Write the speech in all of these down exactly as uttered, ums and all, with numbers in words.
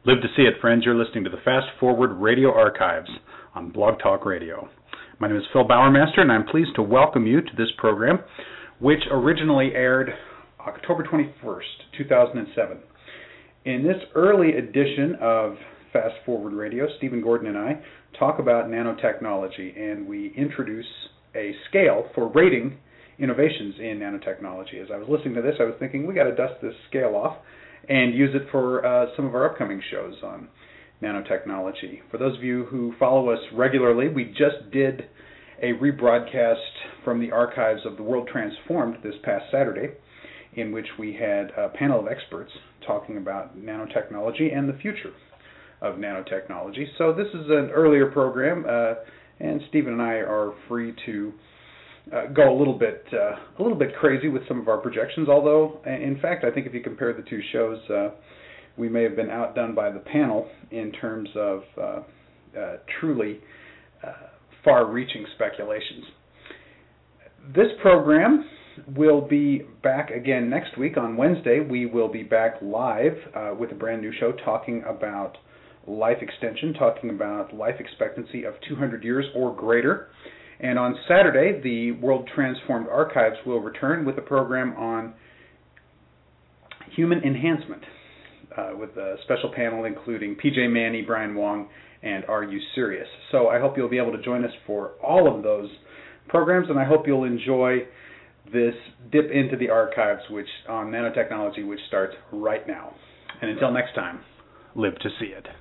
Live to see it, friends. You're listening to the Fast Forward Radio Archives on Blog Talk Radio. My name is Phil Bowermaster, and I'm pleased to welcome you to this program, which originally aired October twenty-first, two thousand seven. In this early edition of Fast Forward Radio, Stephen Gordon and I talk about nanotechnology, and we introduce a scale for rating innovations in nanotechnology. As I was listening to this, I was thinking, we got to dust this scale off and use it for uh, some of our upcoming shows on nanotechnology. For those of you who follow us regularly, we just did a rebroadcast from the archives of The World Transformed this past Saturday, in which we had a panel of experts talking about nanotechnology and the future of nanotechnology. So this is an earlier program, uh, and Stephen and I are free to Uh, go a little bit uh, a little bit crazy with some of our projections, although in fact I think if you compare the two shows, uh, we may have been outdone by the panel in terms of uh, uh, truly uh, far-reaching speculations. This program will be back again next week on Wednesday. We will be back live uh, with a brand new show talking about life extension, talking about life expectancy of two hundred years or greater. And on Saturday, the World Transformed Archives will return with a program on human enhancement, uh, with a special panel including P J Manny, Brian Wong, and Are You Serious? So I hope you'll be able to join us for all of those programs, and I hope you'll enjoy this dip into the archives which on nanotechnology, which starts right now. And until next time, live to see it.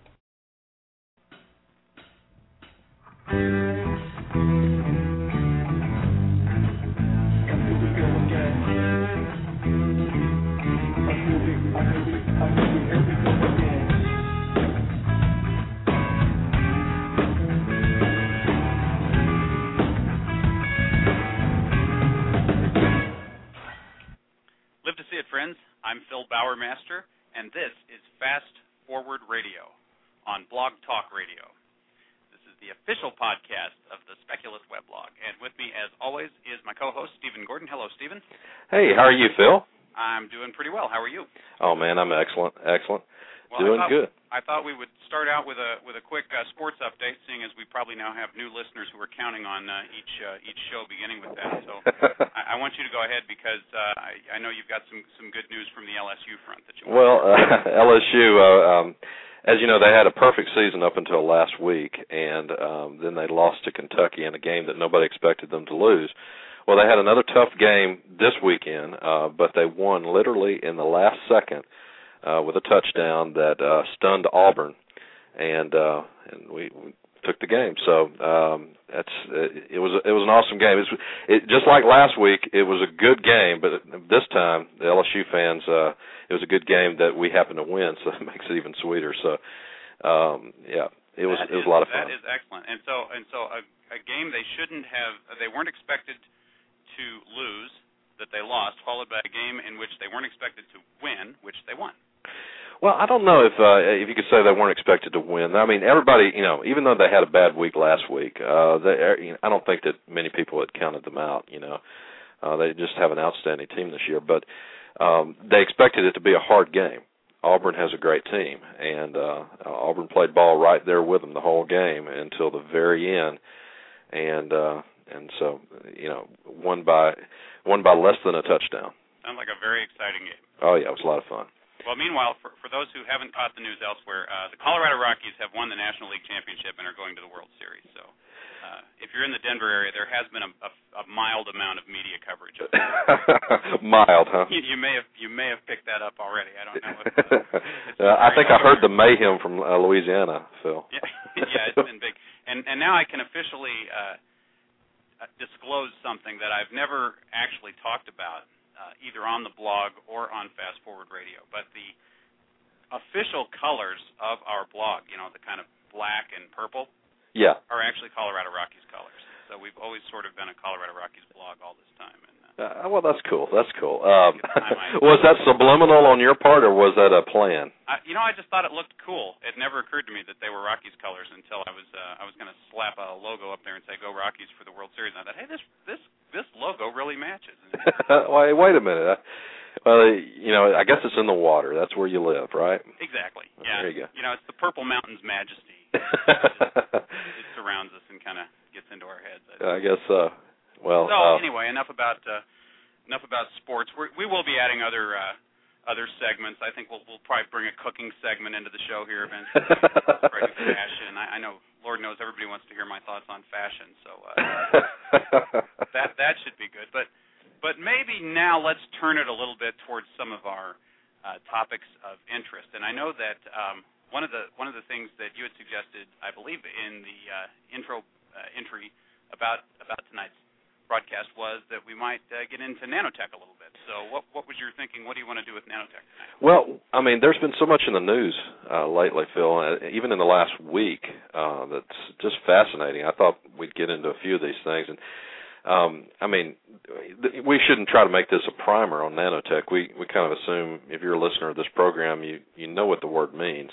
Live to see it, friends. I'm Phil Bowermaster, and this is Fast Forward Radio on Blog Talk Radio. This is the official podcast of the Speculist weblog, and with me, as always, is my co-host, Stephen Gordon. Hello, Stephen. Hey, how are you, Phil? I'm doing pretty well. How are you? Oh, man, I'm excellent, excellent. Well, doing I thought, good. I thought we would start out with a with a quick uh, sports update, seeing as we probably now have new listeners who are counting on uh, each uh, each show beginning with that. So I, I want you to go ahead because uh, I, I know you've got some, some good news from the L S U front that you want Well, to uh, L S U, uh, um, as you know, they had a perfect season up until last week, and um, then they lost to Kentucky in a game that nobody expected them to lose. Well, they had another tough game this weekend, uh, but they won literally in the last second uh, with a touchdown that uh, stunned Auburn, and uh, and we, we took the game. So um, that's it, it was it was an awesome game. It, was, it just like last week, it was a good game, but this time the L S U fans, uh, it was a good game that we happened to win, so it makes it even sweeter. So um, yeah, it was that it was is, a lot of fun. That is excellent, and so and so a, a game they shouldn't have, they weren't expected to lose, that they lost, followed by a game in which they weren't expected to win, which they won. Well, I don't know if uh, if you could say they weren't expected to win. I mean, everybody, you know, even though they had a bad week last week, uh, they, you know, I don't think that many people had counted them out. You know, uh, they just have an outstanding team this year, but um, they expected it to be a hard game. Auburn has a great team, and uh, Auburn played ball right there with them the whole game until the very end, and. Uh, And so, you know, won by won by less than a touchdown. Sounds like a very exciting game. Oh, yeah, it was a lot of fun. Well, meanwhile, for, for those who haven't caught the news elsewhere, uh, the Colorado Rockies have won the National League Championship and are going to the World Series. So uh, if you're in the Denver area, there has been a, a, a mild amount of media coverage of that. Mild, huh? You, you may have you may have picked that up already. I don't know. If, uh, uh, I think I heard the mayhem from uh, Louisiana, Phil. Yeah, yeah, it's been big. And, and now I can officially uh, disclose something that I've never actually talked about, uh, either on the blog or on Fast Forward Radio. But the official colors of our blog, you know, the kind of black and purple, yeah, are actually Colorado Rockies colors. So we've always sort of been a Colorado Rockies blog all this time. And, uh, uh, well, that's cool. That's cool. Um, might, was that subliminal on your part, or was that a plan? I, you know, I just thought it looked cool. It never occurred to me that they were Rockies colors until I was uh, I was going to slap a logo up there and say "Go Rockies" for the World Series. And I thought, hey, this this this logo really matches. Wait, wait a minute. Well, you know, I guess it's in the water. That's where you live, right? Exactly. Yeah. There you go. You know, it's the Purple Mountain's majesty. it, it surrounds us and kind of gets into our heads. I I, I guess so. Well. So uh, anyway, enough about uh, enough about sports. We're, we will be adding other uh, other segments. I think we'll we'll probably bring a cooking segment into the show here eventually. Right, fashion. I, I know, Lord knows, everybody wants to hear my thoughts on fashion. So uh, that that should be good. But but maybe now let's turn it a little bit towards some of our uh, topics of interest. And I know that um, one of the one of the things that you had suggested, I believe, in the uh, intro uh, entry about about tonight's broadcast was that we might uh, get into nanotech a little bit. So what what was your thinking? What do you want to do with nanotech tonight? Well, I mean, there's been so much in the news uh, lately, Phil, uh, even in the last week, uh, that's just fascinating. I thought we'd get into a few of these things. And, um, I mean, th- we shouldn't try to make this a primer on nanotech. We we kind of assume if you're a listener of this program, you, you know what the word means.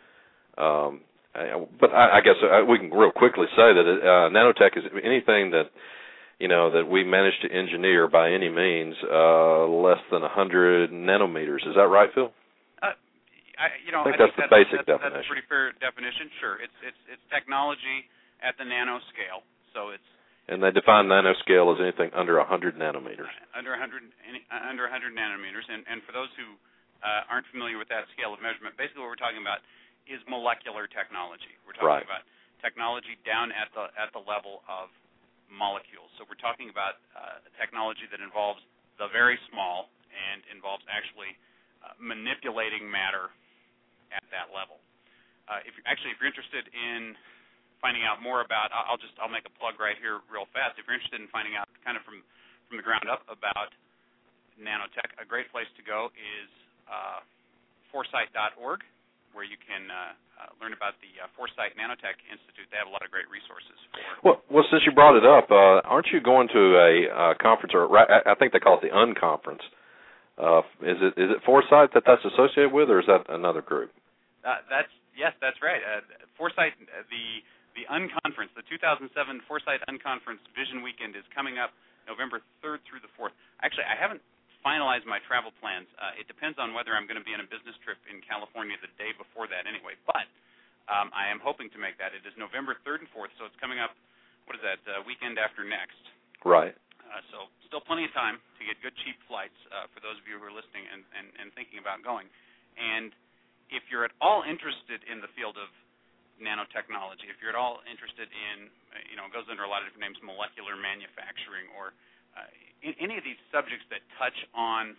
Um, I, but I, I guess uh, we can real quickly say that it, uh, nanotech is anything that you know, that we managed to engineer by any means uh, less than one hundred nanometers. Is that right, Phil? Uh, I, you know, I think I that's think the that's, basic that's, definition. That's a pretty fair definition. Sure, it's it's it's technology at the nanoscale. So it's and they define nanoscale as anything under one hundred nanometers. Under one hundred any, under one hundred nanometers, and and for those who uh, aren't familiar with that scale of measurement, basically what we're talking about is molecular technology. We're talking Right. about technology down at the at the level of molecules. So we're talking about uh, technology that involves the very small and involves actually uh, manipulating matter at that level. Uh, if you're, actually, if you're interested in finding out more about, I'll just I'll make a plug right here real fast. If you're interested in finding out kind of from from the ground up about nanotech, a great place to go is uh, foresight dot org, where you can uh, uh, learn about the uh, Foresight Nanotech Institute. They have a lot of great resources for. Well, well, since you brought it up, uh, aren't you going to a uh, conference, or I think they call it the Unconference? Uh, is it is it Foresight that that's associated with, or is that another group? Uh, that's yes, that's right. Uh, Foresight, uh, the the Unconference, the two thousand seven Foresight Unconference Vision Weekend is coming up November third through the fourth. Actually, I haven't finalize my travel plans. Uh, it depends on whether I'm going to be on a business trip in California the day before that anyway, but um, I am hoping to make that. It is November third and fourth, so it's coming up, what is that, uh, weekend after next. Right. Uh, so still plenty of time to get good, cheap flights uh, for those of you who are listening and, and, and thinking about going. And if you're at all interested in the field of nanotechnology, if you're at all interested in, uh, you know, it goes under a lot of different names, molecular manufacturing, or Uh, in, any of these subjects that touch on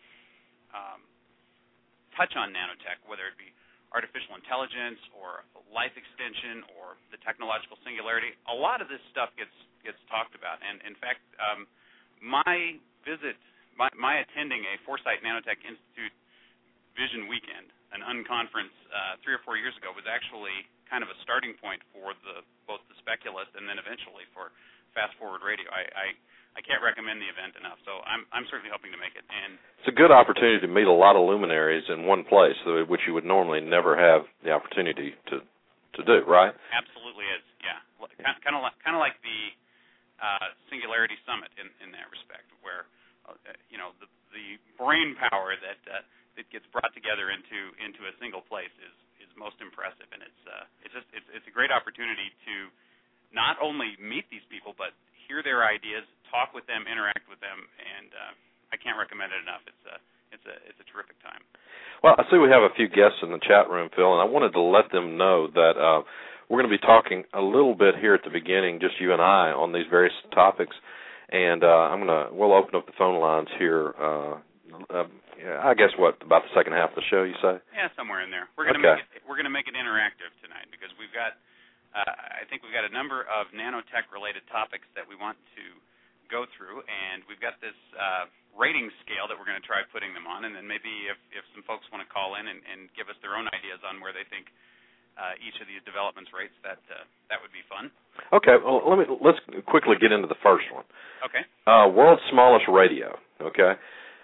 um, touch on nanotech, whether it be artificial intelligence or life extension or the technological singularity, a lot of this stuff gets gets talked about. And in fact, um, my visit, my, my attending a Foresight Nanotech Institute Vision Weekend, an unconference uh, three or four years ago, was actually kind of a starting point for the both the Speculist and then eventually for Fast Forward Radio. I, I I can't recommend the event enough, so I'm I'm certainly hoping to make it. And it's a good opportunity to meet a lot of luminaries in one place, which you would normally never have the opportunity to to do, right? Absolutely is, yeah. Kind of like kind of like the uh, Singularity Summit in, in that respect, where uh, you know the the brain power that uh, that gets brought together into into a single place is is most impressive, and it's uh, it's just it's it's a great opportunity to not only meet these people, but hear their ideas, talk with them, interact with them, and uh, I can't recommend it enough. It's a, it's a, it's a terrific time. Well, I see we have a few guests in the chat room, Phil, and I wanted to let them know that uh, we're going to be talking a little bit here at the beginning, just you and I, on these various topics, and uh, I'm going to we'll open up the phone lines here. Uh, uh, I guess what about the second half of the show? You say? Yeah, somewhere in there. We're going to okay. make it, we're going to make it interactive tonight because we've got. Uh, I think we've got a number of nanotech-related topics that we want to go through, and we've got this uh, rating scale that we're going to try putting them on, and then maybe if, if some folks want to call in and, and give us their own ideas on where they think uh, each of these developments rates, that uh, that would be fun. Okay, well, let me let's quickly get into the first one. Okay. Uh, world's smallest radio. Okay.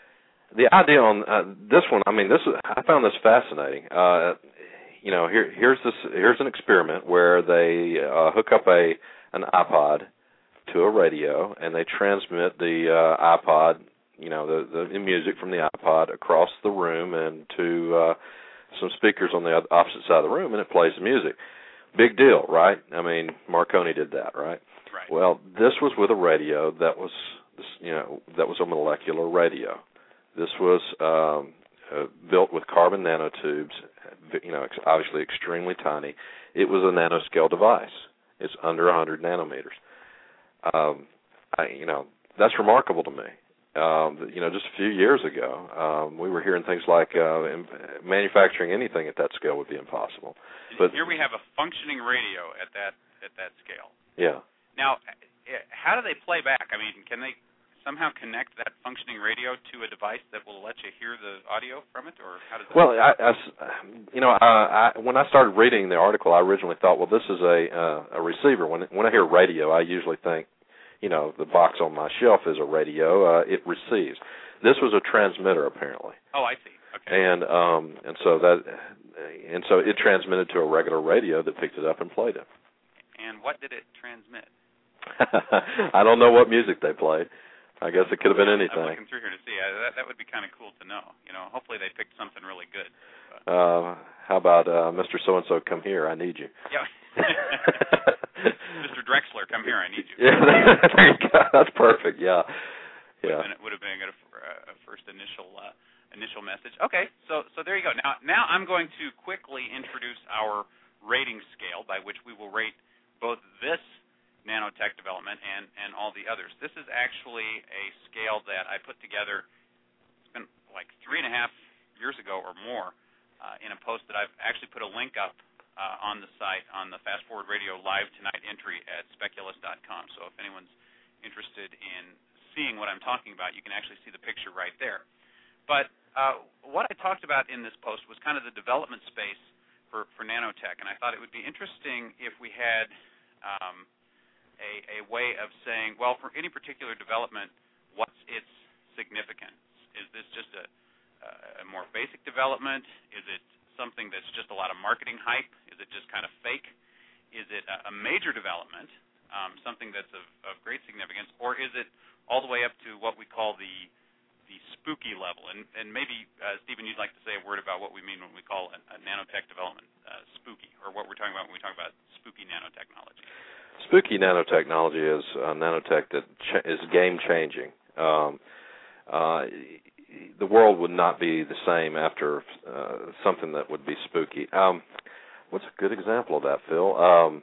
The idea on uh, this one, I mean, this is, I found this fascinating. Uh, You know, here, here's this. Here's an experiment where they uh, hook up a an iPod to a radio, and they transmit the uh, iPod you know, the, the music from the iPod across the room and to uh, some speakers on the opposite side of the room, and it plays the music. Big deal, right? I mean, Marconi did that, right? Right. Well, this was with a radio that was, you know, that was a molecular radio. This was um, uh, built with carbon nanotubes, you know, obviously extremely tiny. It was a nanoscale device. It's under one hundred nanometers. Um, I, you know, that's remarkable to me. Um, you know, just a few years ago, um, we were hearing things like uh, manufacturing anything at that scale would be impossible. But here we have a functioning radio at that at that scale. Yeah. Now, how do they play back? I mean, can they somehow connect that functioning radio to a device that will let you hear the audio from it, or how does that well, work? I, I, you know, I, I, when I started reading the article, I originally thought, well, this is a uh, a receiver. When when I hear radio, I usually think, you know, the box on my shelf is a radio. Uh, it receives. This was a transmitter, apparently. Oh, I see. Okay. And um, and so that and so it transmitted to a regular radio that picked it up and played it. And what did it transmit? I don't know what music they played. I guess it could have been anything. I'm looking through here to see. Uh, that that would be kind of cool to know. You know, hopefully they picked something really good. But. Uh, how about uh, Mister So-and-so, come here, I need you. Yeah. Mister Drexler, come here, I need you. Yeah, there you go. That's perfect. Yeah. Yeah. Would have been, would have been a, a first initial uh, initial message. Okay, so so there you go. Now now I'm going to quickly introduce our rating scale by which we will rate both this nanotech development and, and all the others. This is actually a scale that I put together, it's been like three and a half years ago or more, uh, in a post that I've actually put a link up uh, on the site on the Fast Forward Radio Live Tonight entry at speculous dot com. So if anyone's interested in seeing what I'm talking about, you can actually see the picture right there. But uh, what I talked about in this post was kind of the development space for, for nanotech, and I thought it would be interesting if we had um, A, a way of saying, well, for any particular development, what's its significance? Is this just a, a more basic development? Is it something that's just a lot of marketing hype? Is it just kind of fake? Is it a, a major development, um, something that's of, of great significance, or is it all the way up to what we call the the spooky level? And, and maybe, uh, Stephen, you'd like to say a word about what we mean when we call a, a nanotech development uh, spooky, or what we're talking about when we talk about spooky nanotechnology. Spooky nanotechnology is uh, nanotech that ch- is game-changing. Um, uh, the world would not be the same after uh, something that would be spooky. Um, what's a good example of that, Phil? Um,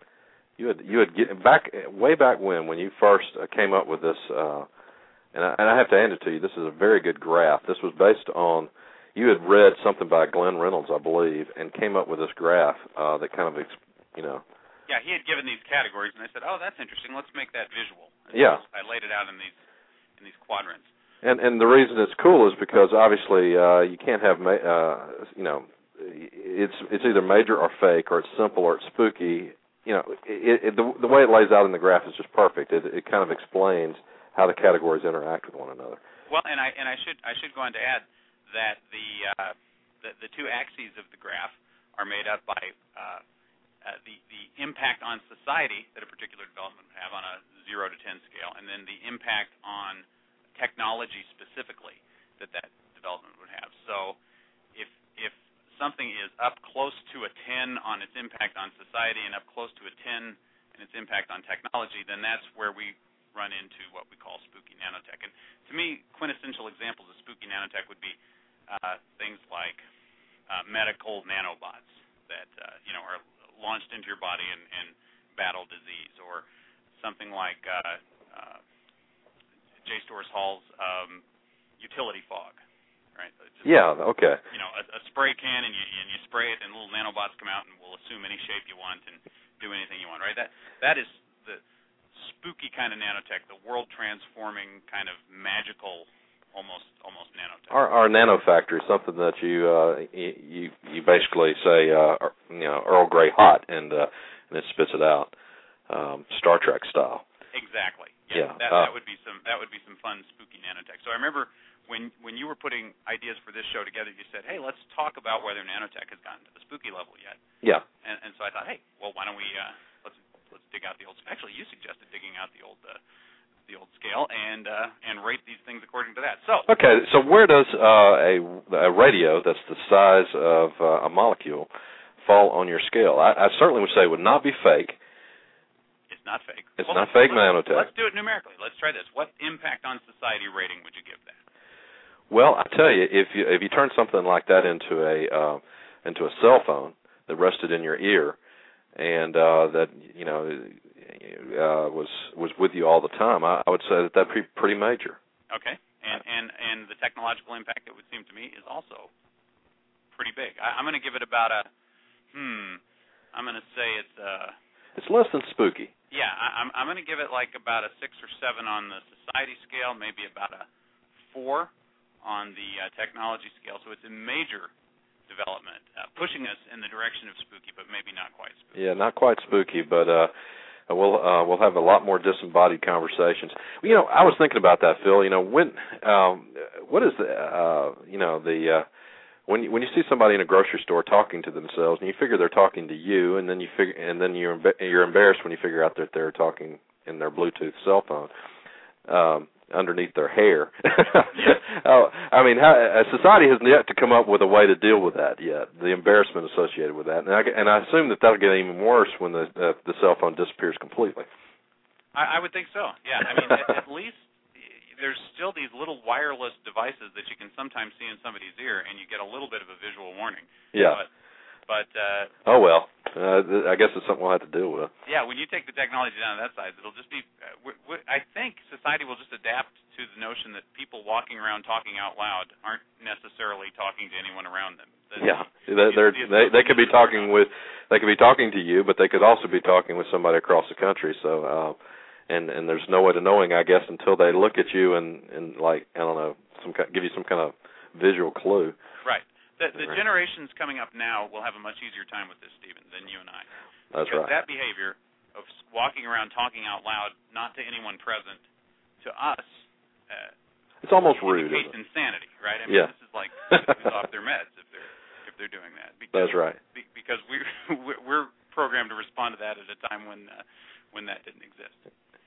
you had you had get, back way back when when you first uh, came up with this, uh, and, I, and I have to hand it to you. This is a very good graph. This was based on you had read something by Glenn Reynolds, I believe, and came up with this graph uh, that kind of, you know. Yeah, he had given these categories, and I said, "Oh, that's interesting. Let's make that visual." And yeah, I laid it out in these in these quadrants. And and the reason it's cool is because obviously uh, you can't have ma- uh, you know it's it's either major or fake, or it's simple or it's spooky. You know, it, it, the the way it lays out in the graph is just perfect. It it kind of explains how the categories interact with one another. Well, and I and I should I should go on to add that the uh, the, the two axes of the graph are made up by uh, Uh, the, the impact on society that a particular development would have on a zero to ten scale, and then the impact on technology specifically that that development would have. So if if something is up close to a ten on its impact on society and up close to a ten in its impact on technology, then that's where we run into what we call spooky nanotech. And to me, quintessential examples of spooky nanotech would be uh, things like uh, medical nanobots that uh, you know are launched into your body and, and battle disease, or something like uh, uh, J. Storrs Hall's um, utility fog, right? Just, yeah, okay. You know, a, a spray can, and you, and you spray it, and little nanobots come out and will assume any shape you want and do anything you want, right? That that is the spooky kind of nanotech, the world-transforming kind of magical, almost almost nanotech. Our, our nanofactory, something that you uh, you you basically say, uh, you know, Earl Grey hot, and uh, and it spits it out, um, Star Trek style. Exactly. Yeah. yeah. That, uh, that would be some that would be some fun spooky nanotech. So I remember when when you were putting ideas for this show together, you said, "Hey, let's talk about whether nanotech has gotten to the spooky level yet." Yeah. And, and so I thought, hey, well, why don't we uh, let's let's dig out the old. Actually, you suggested digging out the old uh, the old scale and uh, and rate these things according to that. So okay, so where does uh, a, a radio that's the size of uh, a molecule fall on your scale? I, I certainly would say it would not be fake. It's not fake. It's well, not fake let's, nanotech. Let's do it numerically. Let's try this. What impact on society rating would you give that? Well, I tell you, if you if you turn something like that into a uh, into a cell phone that rested in your ear, and uh, that you know uh, was was with you all the time, I, I would say that that'd be pretty major. Okay, and and and the technological impact, it would seem to me, is also pretty big. I, I'm going to give it about a hmm. I'm going to say it's uh. It's less than spooky. Yeah, I, I'm I'm going to give it like about a six or seven on the society scale, maybe about a four on the uh, technology scale. So it's a major development, uh, pushing us in the direction of spooky, but maybe not quite spooky. Yeah, not quite spooky, but uh, we'll uh, we'll have a lot more disembodied conversations. You know, I was thinking about that, Phil. You know, when um, what is the uh, you know the uh, when you, when you see somebody in a grocery store talking to themselves, and you figure they're talking to you, and then you figure and then you're you're embarrassed when you figure out that they're talking in their Bluetooth cell phone. Um, underneath their hair. oh, I mean, how, society hasn't yet to come up with a way to deal with that yet, the embarrassment associated with that. And I, and I assume that that'll get even worse when the uh, the cell phone disappears completely. I, I would think so, yeah. I mean, at, at least there's still these little wireless devices that you can sometimes see in somebody's ear, and you get a little bit of a visual warning. Yeah. But, but uh, oh, well. Uh, I guess it's something we'll have to deal with. Yeah, when you take the technology down to that size, it'll just be. Uh, w- w- I think society will just adapt to the notion that people walking around talking out loud aren't necessarily talking to anyone around them. That yeah, the, they're, the, they they could be talking with they could be talking to you, but they could also be talking with somebody across the country. So, uh, and and there's no way to knowing, I guess, until they look at you and and like I don't know, some give you some kind of visual clue. Right. The, the generations coming up now will have a much easier time with this, Stephen, than you and I. That's because right. That behavior of walking around talking out loud, not to anyone present, to us, uh, it's almost rude. Indicates isn't it? insanity, right? I mean, yeah. This is like who's off their meds if they're if they're doing that. Because, That's right. Be, because we we're programmed to respond to that at a time when uh, when that didn't exist.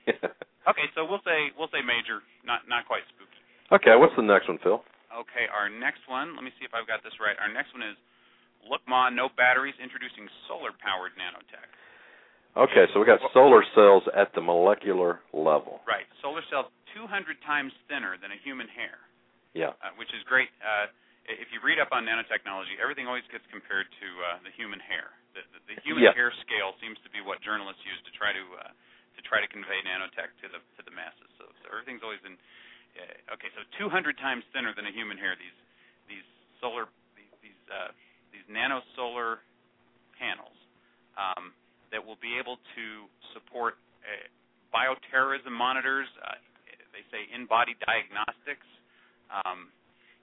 Okay, so we'll say we'll say major, not not quite spooky. Okay, what's the next one, Phil? Okay, our next one, let me see if I've got this right. Our next one is, look, Ma, no batteries, introducing solar-powered nanotech. Okay, so we got solar cells at the molecular level. Right, solar cells two hundred times thinner than a human hair. Yeah. Uh, which is great. Uh, if you read up on nanotechnology, everything always gets compared to uh, the human hair. The, the, the human yeah. hair scale seems to be what journalists use to try to uh, to try to convey nanotech to the to the masses. So, so everything's always in. Uh, okay, so two hundred times thinner than a human hair. These these solar these these, uh, these nanosolar panels um, that will be able to support uh, bioterrorism monitors. Uh, they say in-body diagnostics, um,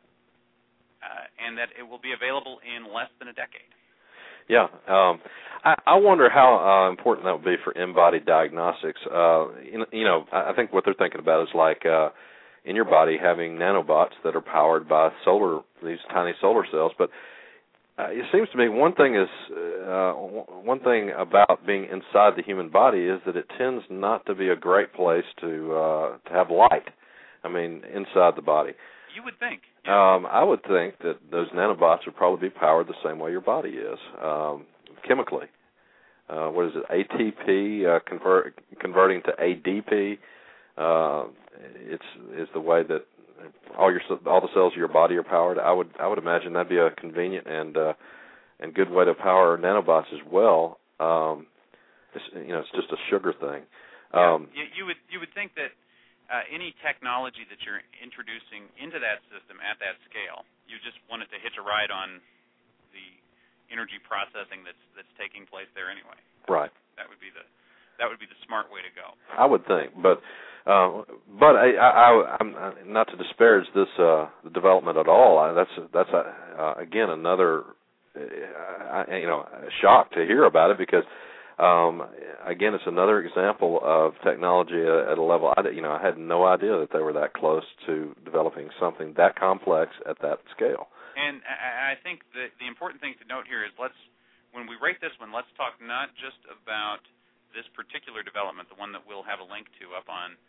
uh, and that it will be available in less than a decade. Yeah, um, I, I wonder how uh, important that would be for in-body diagnostics. Uh, you, know, you know, I think what they're thinking about is like. Uh, in your body having nanobots that are powered by solar, these tiny solar cells. But uh, it seems to me one thing is uh, one thing about being inside the human body is that it tends not to be a great place to uh, to have light. I mean, inside the body. You would think. Yeah. Um, I would think that those nanobots would probably be powered the same way your body is, um, chemically. Uh, what is it? A T P uh, convert, converting to A D P. Uh, it's is the way that all your all the cells of your body are powered. I would I would imagine that'd be a convenient and uh, and good way to power nanobots as well. Um, it's, you know, it's just a sugar thing. Um, yeah, you, you would you would think that uh, any technology that you're introducing into that system at that scale, you just want it to hitch a ride on the energy processing that's that's taking place there anyway. Right. That would be the that would be the smart way to go. I would think, but. Uh, but I, I, I'm not to disparage this uh, development at all. I, that's that's a, uh, again another uh, you know shock to hear about it because um, again it's another example of technology at a level I you know I had no idea that they were that close to developing something that complex at that scale. And I, I think that the important thing to note here is let's when we rate this one, let's talk not just about this particular development, the one that we'll have a link to up on.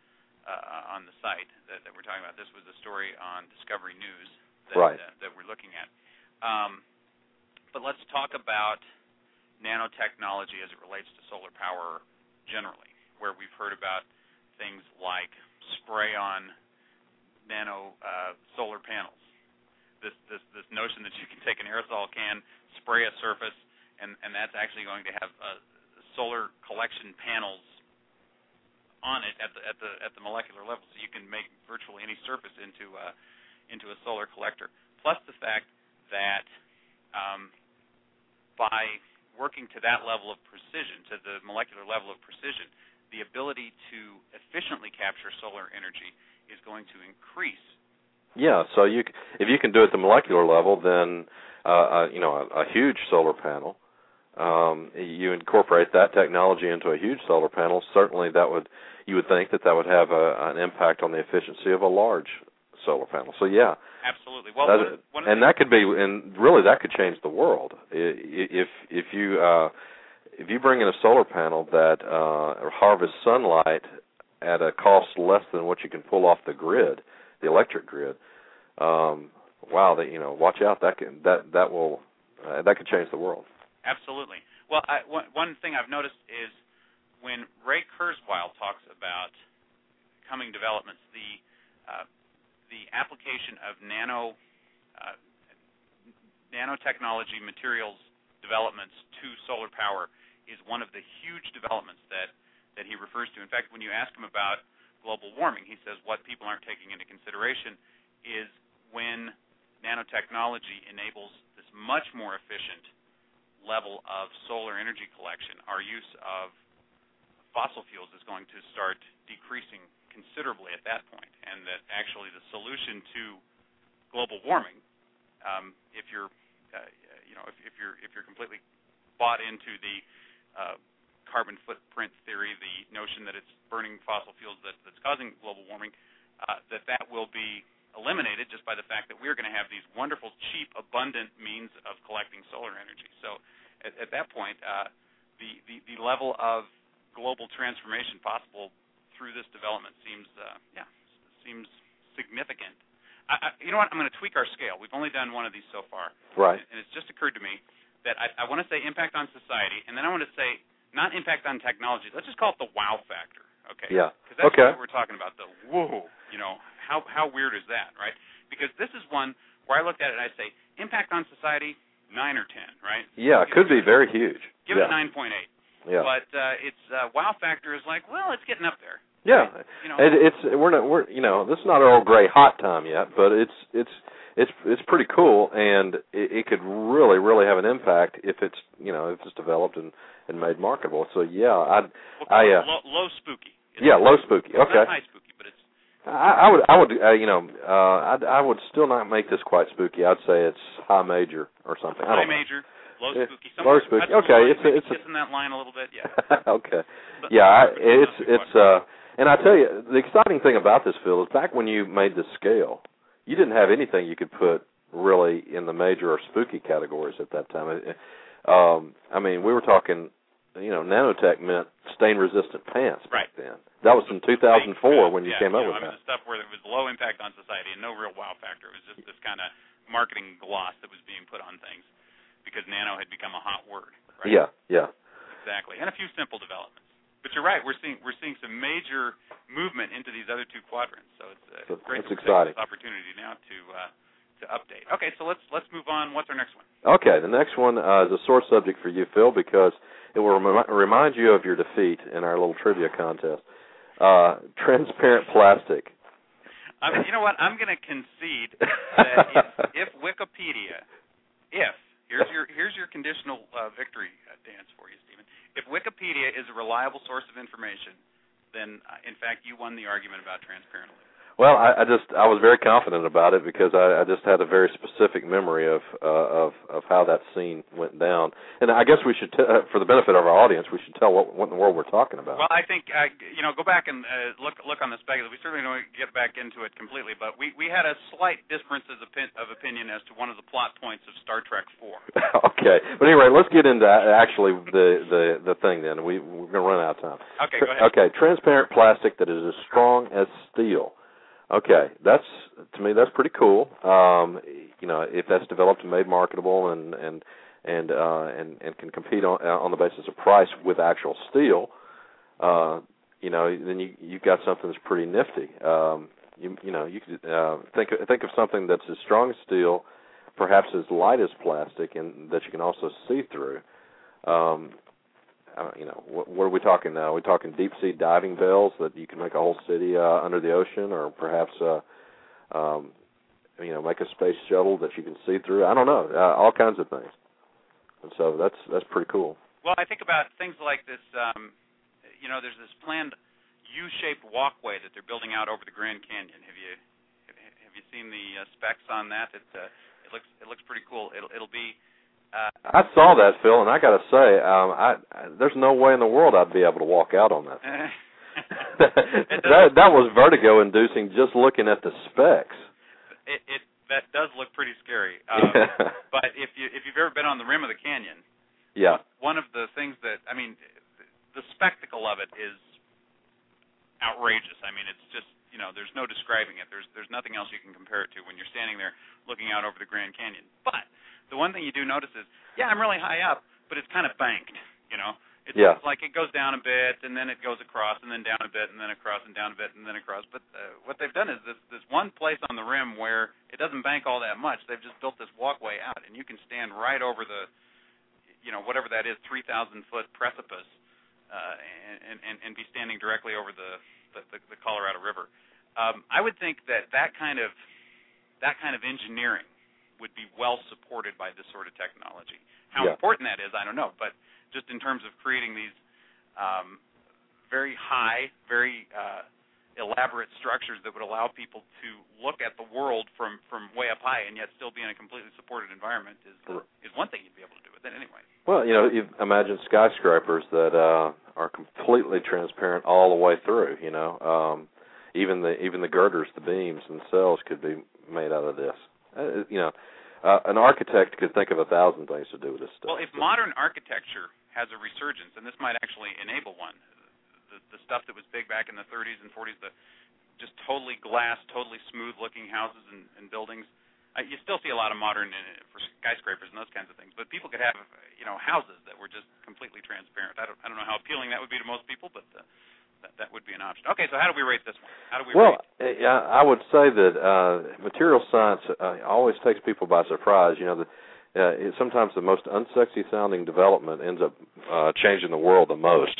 uh, on the site that, that we're talking about. This was a story on Discovery News that, right. uh, that we're looking at. Um, but let's talk about nanotechnology as it relates to solar power generally, where we've heard about things like spray-on nano uh, solar panels. This, this this notion that you can take an aerosol can, spray a surface, and, and that's actually going to have uh, solar collection panels on it at the at the at the molecular level, so you can make virtually any surface into uh, into a solar collector. Plus the fact that um, by working to that level of precision, to the molecular level of precision, the ability to efficiently capture solar energy is going to increase. Yeah, so you if you can do it at the molecular level, then uh, uh, you know a, a huge solar panel. Um, you incorporate that technology into a huge solar panel. Certainly, that would you would think that that would have a, an impact on the efficiency of a large solar panel. So yeah, absolutely. Well, that, one of, one of and that could be, and really that could change the world if if you uh, if you bring in a solar panel that uh, harvests sunlight at a cost less than what you can pull off the grid, the electric grid. Um, wow, that you know, watch out. That can that that will uh, that could change the world. Absolutely. Well, I, one, one thing I've noticed is when Ray Kurzweil talks about coming developments, the uh, the application of nano uh, nanotechnology materials developments to solar power is one of the huge developments that, that he refers to. In fact, when you ask him about global warming, he says what people aren't taking into consideration is when nanotechnology enables this much more efficient level of solar energy collection, our use of fossil fuels is going to start decreasing considerably at that point, and that actually the solution to global warming, um, if you're, uh, you know, if, if you're if you're completely bought into the uh, carbon footprint theory, the notion that it's burning fossil fuels that, that's causing global warming, uh, that that will be eliminated just by the fact that we're going to have these wonderful, cheap, abundant means of collecting solar energy. So at, at that point, uh, the, the, the level of global transformation possible through this development seems, uh, yeah, seems significant. I, I, you know what? I'm going to tweak our scale. We've only done one of these so far. Right. And, and it's just occurred to me that I, I want to say impact on society, and then I want to say not impact on technology. Let's just call it the wow factor. Okay. Yeah. Because that's okay. what we're talking about. The whoa. You know, how how weird is that, right? Because this is one where I looked at it and I say impact on society nine or ten, right? Yeah, it could be very huge. Give yeah. it a nine point eight. Yeah. But uh, its uh, wow factor is like, well, it's getting up there. Yeah. Right? You know, it, it's we're not we're you know this is not Earl Grey hot time yet, but it's it's it's it's pretty cool, and it, it could really really have an impact if it's you know if it's developed and, and made marketable. So yeah, I we'll I uh, low, low spooky. It's yeah, low spooky. It's okay. Not high spooky, but it's. I, I would, I would, uh, you know, uh, I, I would still not make this quite spooky. I'd say it's high major or something. I High don't know. major, low Yeah, spooky. Low spooky. Okay, line, it's a, it's a, kissing that line a little bit. Yeah. okay. But, yeah, I, but it's it's uh, and I tell you, the exciting thing about this, Phil, is back when you made the scale, you didn't have anything you could put really in the major or spooky categories at that time. Um, I mean, we were talking. You know, nanotech meant stain-resistant pants back right. then. That was in two thousand four when you yeah, came up you know, with I mean, that. The stuff where it was low impact on society and no real wow factor. It was just this kind of marketing gloss that was being put on things because nano had become a hot word. Right? Yeah, yeah. Exactly, and a few simple developments. But you're right. We're seeing we're seeing some major movement into these other two quadrants. So it's, uh, it's great That's to exciting. take this opportunity now to uh, to update. Okay, so let's let's move on. What's our next one? Okay, the next one uh, is a sore subject for you, Phil, because it will remi- remind you of your defeat in our little trivia contest. Uh, transparent plastic. I mean, you know what? I'm going to concede that if, if Wikipedia, if here's your here's your conditional uh, victory uh, dance for you, Stephen. If Wikipedia is a reliable source of information, then uh, in fact you won the argument about transparent aluminum. Well, I, I just I was very confident about it because I, I just had a very specific memory of uh, of of how that scene went down, and I guess we should, t- uh, for the benefit of our audience, we should tell what, what in the world we're talking about. Well, I think uh, you know, go back and uh, look look on the spec. We certainly don't get back into it completely, but we, we had a slight differences of opinion as to one of the plot points of Star Trek Four. Okay, but anyway, let's get into actually the the, the thing. Then we we're going to run out of time. Okay, go ahead. Okay, transparent plastic that is as strong as steel. Okay, that's to me that's pretty cool. Um, you know, if that's developed and made marketable and and and uh, and, and can compete on on the basis of price with actual steel, uh, you know, then you you've got something that's pretty nifty. Um, you you know, you could uh, think think of something that's as strong as steel, perhaps as light as plastic, and that you can also see through. Um, Uh, you know, what, what are we talking now? Are we talking deep-sea diving bells that you can make a whole city uh, under the ocean, or perhaps, uh, um, you know, make a space shuttle that you can see through? I don't know, uh, all kinds of things. And so that's that's pretty cool. Well, I think about things like this. Um, you know, there's this planned U-shaped walkway that they're building out over the Grand Canyon. Have you have you seen the uh, specs on that? It uh, it looks it looks pretty cool. It'll it'll be Uh, I saw that, Phil, and I got to say, um, I, I there's no way in the world I'd be able to walk out on that. that that was vertigo-inducing just looking at the specs. It, it that does look pretty scary. Um, yeah. But if you if you've ever been on the rim of the canyon, yeah, one of the things that I mean, the spectacle of it is outrageous. I mean, it's just you know, there's no describing it. There's there's nothing else you can compare it to when you're standing there looking out over the Grand Canyon. But the one thing you do notice is, yeah, I'm really high up, but it's kind of banked, you know. It's yeah. like it goes down a bit, and then it goes across, and then down a bit, and then across, and down a bit, and then across. But uh, what they've done is this, this one place on the rim where it doesn't bank all that much. They've just built this walkway out, and you can stand right over the, you know, whatever that is, three thousand foot precipice, uh, and, and, and be standing directly over the, the, the, the Colorado River. Um, I would think that that kind of that kind of engineering would be well supported by this sort of technology. How yeah. important that is, I don't know, but just in terms of creating these um, very high, very uh, elaborate structures that would allow people to look at the world from, from way up high and yet still be in a completely supported environment is uh, is one thing you'd be able to do with it anyway. Well, you know, you imagine skyscrapers that uh, are completely transparent all the way through. You know, um, even the even the girders, the beams themselves could be made out of this. Uh, you know, uh, an architect could think of a thousand things to do with this stuff. Well, if modern architecture has a resurgence, and this might actually enable one, the, the stuff that was big back in the thirties and forties, the just totally glass, totally smooth-looking houses and, and buildings, uh, you still see a lot of modern uh, for skyscrapers and those kinds of things. But people could have, you know, houses that were just completely transparent. I don't, I don't know how appealing that would be to most people, but uh, That, that would be an option. Okay, so how do we rate this one? How do we well, rate? Well, I would say that uh, material science uh, always takes people by surprise. You know, the, uh, it, sometimes the most unsexy-sounding development ends up uh, changing the world the most.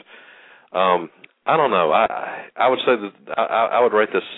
Um, I don't know. I I would say that I, I would rate this.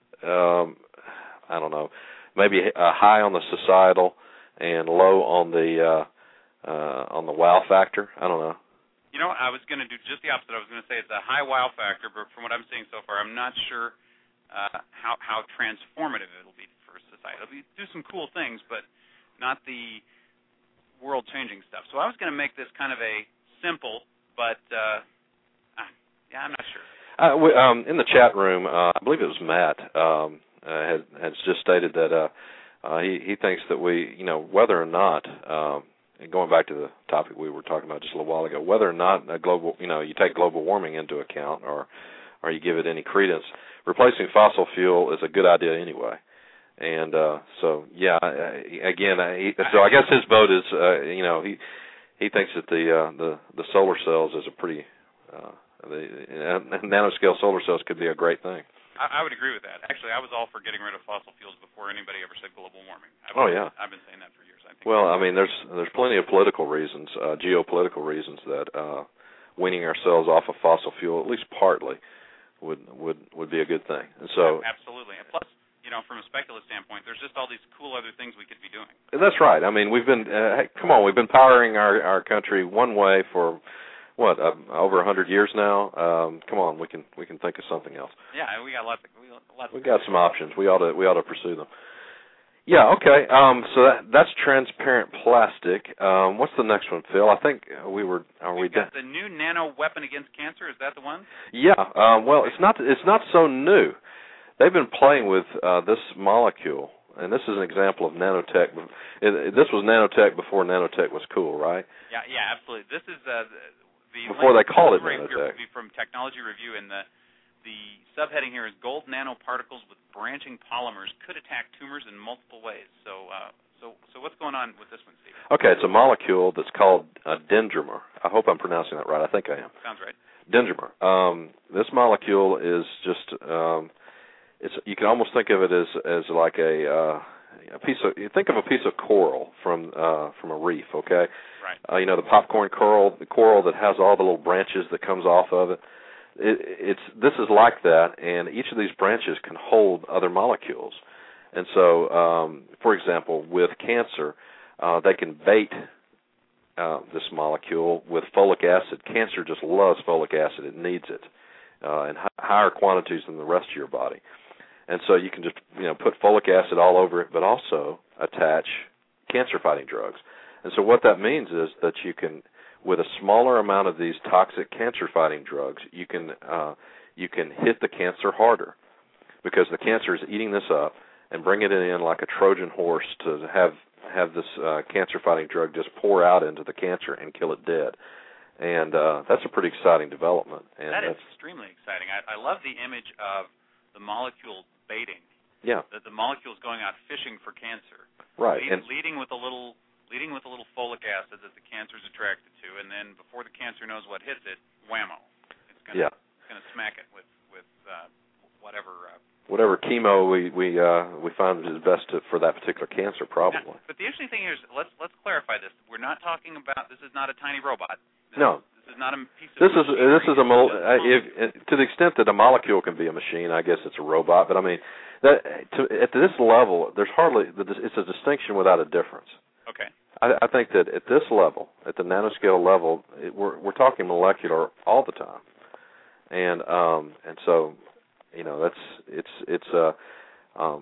Um, I don't know, maybe uh, high on the societal and low on the uh, uh, on the wow factor. I don't know. You know, I was going to do just the opposite. I was going to say it's a high wow factor, but from what I'm seeing so far, I'm not sure uh, how how transformative it'll be for society. It'll be, do some cool things, but not the world-changing stuff. So I was going to make this kind of a simple, but uh, uh, yeah, I'm not sure. Uh, we, um, in the chat room, uh, I believe it was Matt um, uh, has, has just stated that uh, uh, he he thinks that we, you know, whether or not. Um, And going back to the topic we were talking about just a little while ago, whether or not a global, you know, you take global warming into account, or, or you give it any credence, replacing fossil fuel is a good idea anyway. And uh, so, yeah, again, I, so I guess his vote is, uh, you know, he he thinks that the uh, the the solar cells is a pretty uh, the uh, nanoscale solar cells could be a great thing. I, I would agree with that. Actually, I was all for getting rid of fossil fuels before anybody ever said global warming. I've oh been, yeah, I've been saying that for years. I think. Well, I mean, there's there's plenty of political reasons, uh, geopolitical reasons that uh, weaning ourselves off of fossil fuel, at least partly, would would would be a good thing. And so yeah, absolutely. And plus, you know, from a speculative standpoint, there's just all these cool other things we could be doing. That's right. I mean, we've been uh, hey, come on, we've been powering our our country one way for what uh, over a hundred years now. Um, come on, we can we can think of something else. Yeah, we got lots of we got lots. We got some options. We ought to we ought to pursue them. Yeah. Okay. Um, so that, that's transparent plastic. Um, what's the next one, Phil? I think we were. Are We've we got the new nano weapon against cancer. Is that the one? Yeah. Um, well, it's not. It's not so new. They've been playing with uh, this molecule. And this is an example of nanotech. It, this was nanotech before nanotech was cool, right? Yeah, yeah, absolutely. This is uh, the before they called it right nanotech. Here from Technology Review, and the the subheading here is gold nanoparticles with branching polymers could attack tumors in multiple ways. So, uh, so, so what's going on with this one, Steve? Okay, it's a molecule that's called uh, dendrimer. I hope I'm pronouncing that right. I think I am. Sounds right. Dendrimer. Um, this molecule is just. Um, It's you can almost think of it as as like a uh, a piece of you think of a piece of coral from uh, from a reef, okay? Right. Uh, you know the popcorn coral, the coral that has all the little branches that comes off of it. it. It's this is like that, and each of these branches can hold other molecules. And so, um, for example, with cancer, uh, they can bait uh, this molecule with folic acid. Cancer just loves folic acid; it needs it uh, in h- higher quantities than the rest of your body. And so you can just, you know, put folic acid all over it, but also attach cancer-fighting drugs. And so what that means is that you can, with a smaller amount of these toxic cancer-fighting drugs, you can uh, you can hit the cancer harder because the cancer is eating this up and bringing it in like a Trojan horse to have have this uh, cancer-fighting drug just pour out into the cancer and kill it dead. And uh, that's a pretty exciting development. And that is that's, extremely exciting. I, I love the image of the molecule baiting. Yeah. That the molecule is going out fishing for cancer. Right. Lead, and leading with a little leading with a little folic acid that the cancer is attracted to, and then before the cancer knows what hits it, whammo. It's gonna yeah. it's gonna smack it with with uh, whatever uh, whatever chemo we we uh, we find is best to, for that particular cancer, probably. Now, but the interesting thing here is let's let's clarify this. We're not talking about this is not a tiny robot. This no. Is, this is not a piece of This is this is a mo- uh, if, to the extent that a molecule can be a machine, I guess it's a robot. But I mean, that to, at this level, there's hardly it's a distinction without a difference. Okay. I, I think that at this level, at the nanoscale level, it, we're we're talking molecular all the time, and um and so, you know, that's it's it's uh um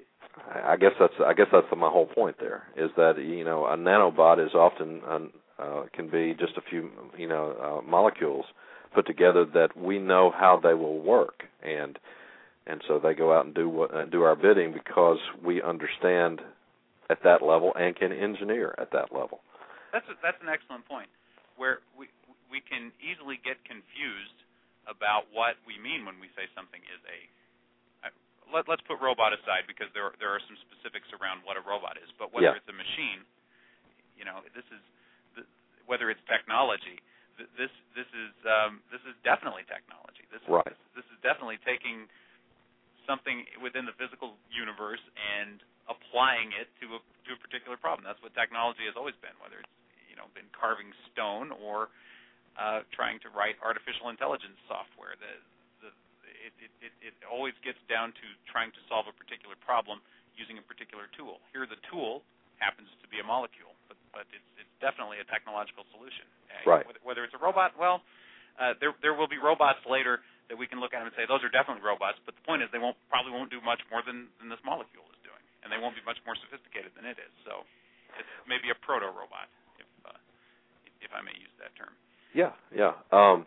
I guess that's I guess that's my whole point there is that, you know, a nanobot is often an, uh, can be just a few, you know, uh, molecules put together that we know how they will work, and and so they go out and do what uh, do our bidding because we understand at that level and can engineer at that level. That's a, that's an excellent point, where we we can easily get confused about what we mean when we say something is a. Uh, let, let's put robot aside because there are, there are some specifics around what a robot is, but whether yeah. it's a machine, you know, this is the, whether it's technology. This this is um, this is definitely technology. This is, right. this, this is definitely taking something within the physical universe and applying it to a to a particular problem. That's what technology has always been, whether it's, you know, been carving stone or uh, trying to write artificial intelligence software. The, the it, it, it, it always gets down to trying to solve a particular problem using a particular tool. Here, the tool happens to be a molecule, but but it's it's definitely a technological solution. Right. Whether, whether it's a robot, well, uh, there there will be robots later that we can look at them and say those are definitely robots. But the point is, they won't probably won't do much more than, than this molecule is doing, and they won't be much more sophisticated than it is. So it's maybe a proto-robot, if uh, if I may use that term. Yeah, yeah. Um,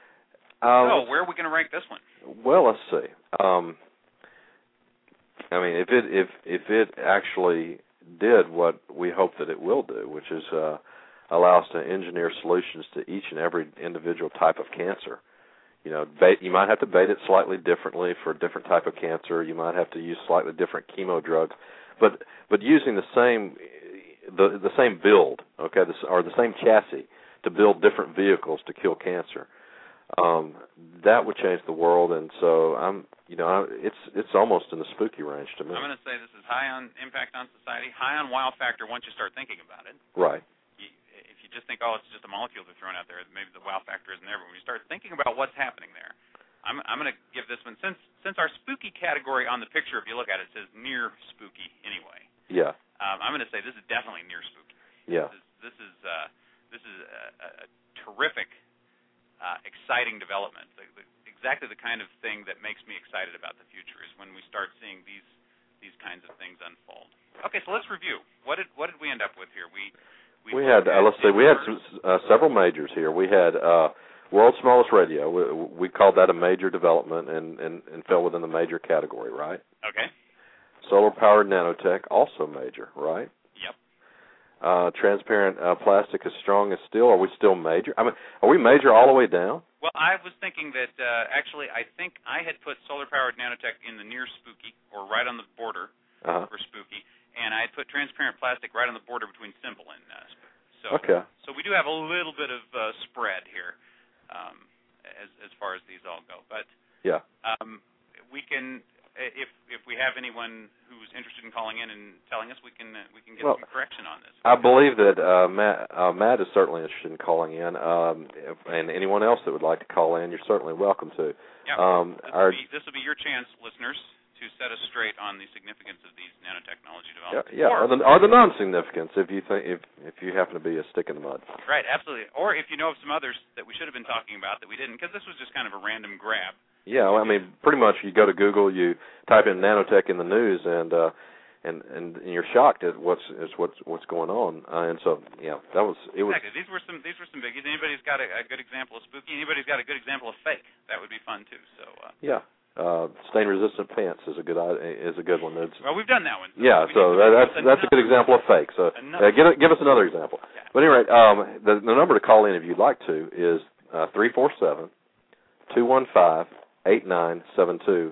uh, so where are we going to rank this one? Well, let's see. Um, I mean, if it if if it actually did what we hope that it will do, which is uh, allow us to engineer solutions to each and every individual type of cancer. You know, bait, you might have to bait it slightly differently for a different type of cancer. You might have to use slightly different chemo drugs, but but using the same the the same build, okay, this, or the same chassis to build different vehicles to kill cancer. Um, that would change the world, and so I'm, you know, it's it's almost in the spooky range to me. I'm going to say this is high on impact on society, high on wow factor once you start thinking about it. Right. You, if you just think, oh, it's just a molecule they're throwing out there, maybe the wow factor isn't there. But when you start thinking about what's happening there, I'm I'm going to give this one, since since our spooky category on the picture, if you look at it, says near spooky anyway. Yeah. Um, I'm going to say this is definitely near spooky. Yeah. This is this is, uh, this is a, a, a terrific uh, exciting development. The, the, exactly the kind of thing that makes me excited about the future is when we start seeing these these kinds of things unfold. Okay, so let's review. What did what did we end up with here? We we, we had uh, let's see, we had some, uh, several majors here. We had uh, World's Smallest Radio. We, we called that a major development and, and, and fell within the major category, right? Okay. Solar-powered nanotech, also major, right? Yep. Uh, transparent uh, plastic as strong as steel. Are we still major? I mean, are we major all the way down? Well, I was thinking that uh, actually, I think I had put solar-powered nanotech in the near spooky, or right on the border uh-huh. for spooky, and I had put transparent plastic right on the border between simple and uh, spooky. So, okay. So we do have a little bit of uh, spread here, um, as as far as these all go. But yeah, um, we can. If if we have anyone who's interested in calling in and telling us, we can uh, we can get well, some correction on this. I believe that uh, Matt uh, Matt is certainly interested in calling in, um, if, and anyone else that would like to call in, you're certainly welcome to. Yeah, um, this, our, will be, this will be your chance, listeners, to set us straight on the significance of these nanotechnology developments. Yeah, yeah or, or the or the non-significance if you think if if you happen to be a stick in the mud. Right, absolutely. Or if you know of some others that we should have been talking about that we didn't, because this was just kind of a random grab. Yeah, well, I mean, pretty much you go to Google, you type in nanotech in the news, and uh, and, and and you're shocked at what's is what's what's going on. Uh, and so, yeah, that was it was. Exactly. These were some these were some biggies. Anybody's got a, a good example of spooky? Anybody's got a good example of fake? That would be fun too. So. Uh, yeah, uh, stain-resistant pants is a good is a good one. It's, well, we've done that one. So yeah, so that, that's that's a good example of fake. So uh, give give us another example. Yeah. But anyway, um, the the number to call in if you'd like to is uh, three four seven, two one five. eight nine seven two,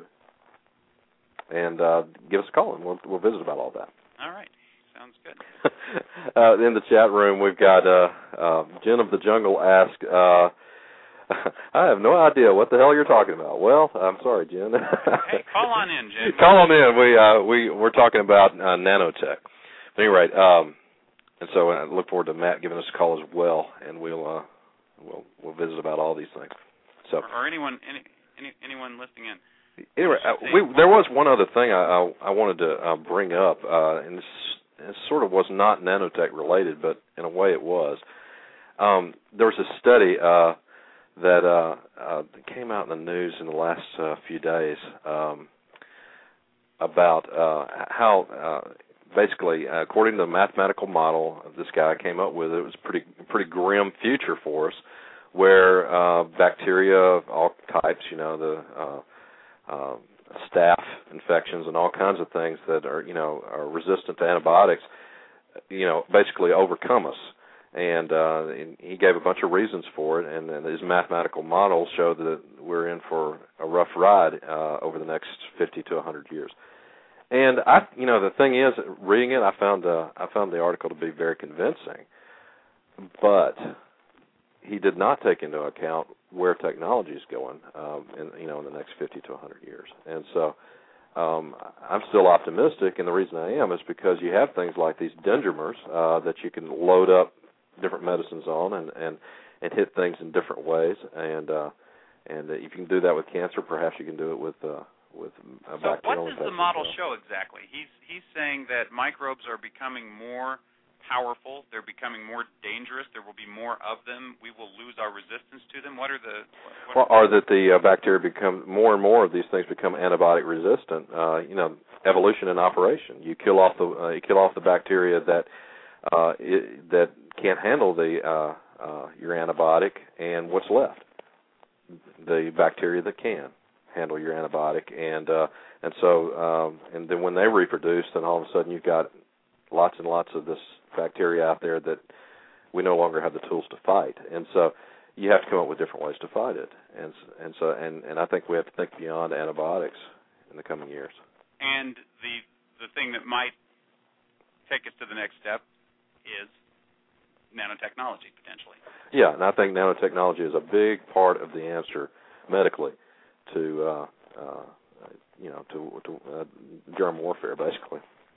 and uh, give us a call, and we'll, we'll visit about all that. All right. Sounds good. uh, in the chat room, we've got uh, uh, Jen of the Jungle ask, uh, I have no idea what the hell you're talking about. Well, I'm sorry, Jen. Hey, call on in, Jen. Call on in. We, uh, we, we're talking about uh, nanotech. But anyway, um, and so I look forward to Matt giving us a call as well, and we'll, uh, we'll, we'll visit about all these things. So, or, or anyone... Any, Any, anyone listening in? Anyway, uh, we, there was one other thing I, I, I wanted to uh, bring up, uh, and this, this sort of was not nanotech related, but in a way it was. Um, there was a study uh, that, uh, uh, that came out in the news in the last uh, few days um, about uh, how, uh, basically, uh, according to the mathematical model this guy came up with, it was a pretty pretty grim future for us, where uh, bacteria of all types, you know, the uh, uh, staph infections and all kinds of things that are, you know, are resistant to antibiotics, you know, basically overcome us. And, uh, and he gave a bunch of reasons for it, and, and his mathematical models show that we're in for a rough ride uh, over the next fifty to one hundred years. And I, you know, the thing is, reading it, I found uh, I found the article to be very convincing, but he did not take into account where technology is going, um, in, you know, in the next fifty to one hundred years. And so um, I'm still optimistic, and the reason I am is because you have things like these dendrimers uh, that you can load up different medicines on and, and, and hit things in different ways. And uh, and if you can do that with cancer, perhaps you can do it with uh, with a so bacterial infection. What does the model show exactly? He's he's saying that microbes are becoming more powerful, they're becoming more dangerous, there will be more of them, we will lose our resistance to them. What are the... What well, are that the uh, bacteria become, more and more of these things become antibiotic resistant, uh, you know, evolution in operation. You kill off the uh, you kill off the bacteria that uh, it, that can't handle the uh, uh, your antibiotic, and what's left? The bacteria that can handle your antibiotic, and uh, and so um, and then when they reproduce, then all of a sudden you've got lots and lots of this bacteria out there that we no longer have the tools to fight, and so you have to come up with different ways to fight it, and and so and, and I think we have to think beyond antibiotics in the coming years. And the the thing that might take us to the next step is nanotechnology potentially. Yeah, and I think nanotechnology is a big part of the answer medically to uh, uh, you know to, to uh, germ warfare basically.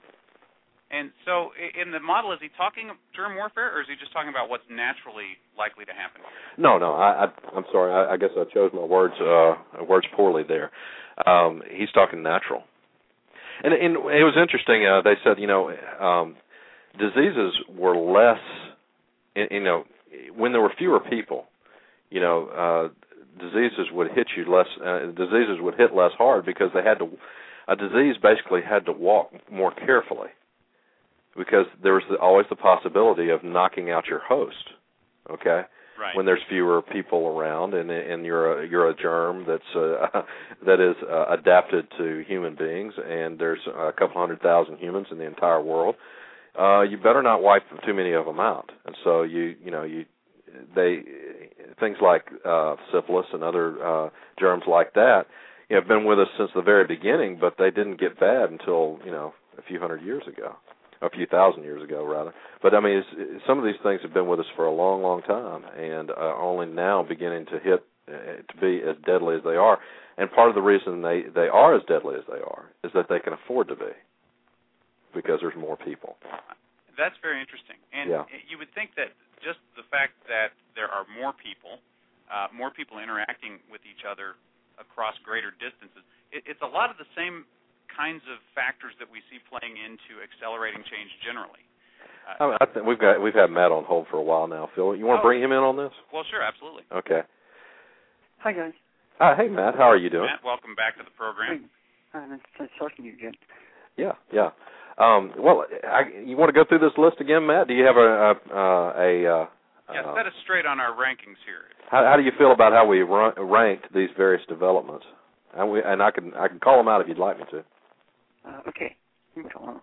And so in the model, is he talking germ warfare, or is he just talking about what's naturally likely to happen? No, no, I, I, I'm sorry. I, I guess I chose my words uh, words poorly there. Um, he's talking natural. And, and it was interesting. Uh, they said, you know, um, diseases were less, you know, when there were fewer people, you know, uh, diseases would hit you less. Uh, diseases would hit less hard because they had to. A disease basically had to walk more carefully because there was the, always the possibility of knocking out your host. Okay, right. When there's fewer people around, and and you're a, you're a germ that's uh, that is uh, adapted to human beings, and there's a couple hundred thousand humans in the entire world. Uh, you better not wipe too many of them out, and so you you know you they things like uh, syphilis and other uh, germs like that. You know, have been with us since the very beginning, but they didn't get bad until, you know, a few hundred years ago, a few thousand years ago, rather. But, I mean, it's, some of these things have been with us for a long, long time and uh, only now beginning to hit, uh, to be as deadly as they are. And part of the reason they, they are as deadly as they are is that they can afford to be because there's more people. That's very interesting. And yeah. you would think that just the fact that there are more people, uh, more people interacting with each other across greater distances, it, it's a lot of the same kinds of factors that we see playing into accelerating change generally. Uh, I, I think we've got we've had Matt on hold for a while now. Phil, you want to oh, bring him in on this? Well, sure, absolutely. Okay. Hi guys. Uh, hey Matt, how are you doing? Matt, welcome back to the program. Hi, uh, nice talking to you again. Yeah, yeah. Um, well, I, you want to go through this list again, Matt? Do you have a a, uh, a uh, yeah, set us straight on our rankings here. How, how do you feel about how we run, ranked these various developments? And, we, and I can I can call them out if you'd like me to. Uh, okay, you can call them.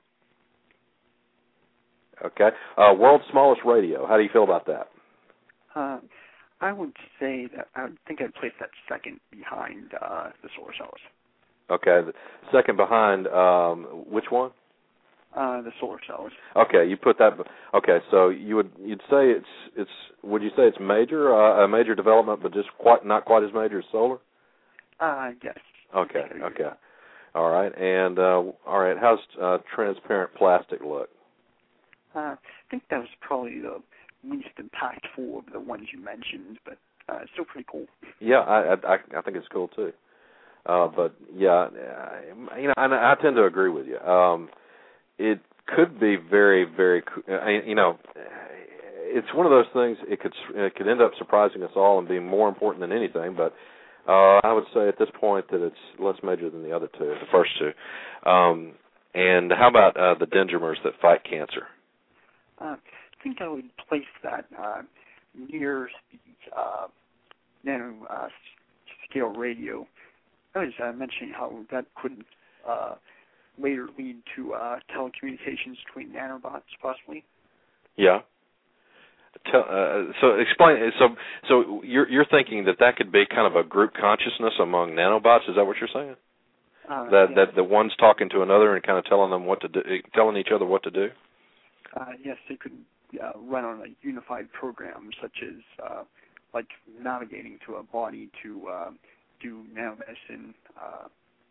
Okay. Uh, world's smallest radio. How do you feel about that? Uh, I would say that I would think I'd place that second behind uh, the solar cells. Okay, the second behind um, which one? Uh, the solar cells. Okay, you put that. Okay, so you would you'd say it's it's would you say it's major uh, a major development, but just quite not quite as major as solar? Uh, yes. Okay, okay, all right, and uh, all right. How's uh, transparent plastic look? Uh, I think that was probably the least impactful of the ones you mentioned, but uh, it's still pretty cool. Yeah, I I, I think it's cool too. Uh, but yeah, you know, and I tend to agree with you. Um, It could be very, very, you know, it's one of those things, it could it could end up surprising us all and being more important than anything, but uh, I would say at this point that it's less major than the other two, the first two. Um, and how about uh, the dendrimers that fight cancer? Uh, I think I would place that uh, near the uh, nano uh, scale radio. I was uh, mentioning how that could uh, later lead to uh, telecommunications between nanobots, possibly. Yeah. Tell, uh, so explain. So, so you're you're thinking that that could be kind of a group consciousness among nanobots? Is that what you're saying? Uh, that yes. that the one's talking to another and kind of telling them what to do, telling each other what to do. Uh, yes, they could uh, run on a unified program, such as uh, like navigating to a body to uh, do nanomedicine. Uh,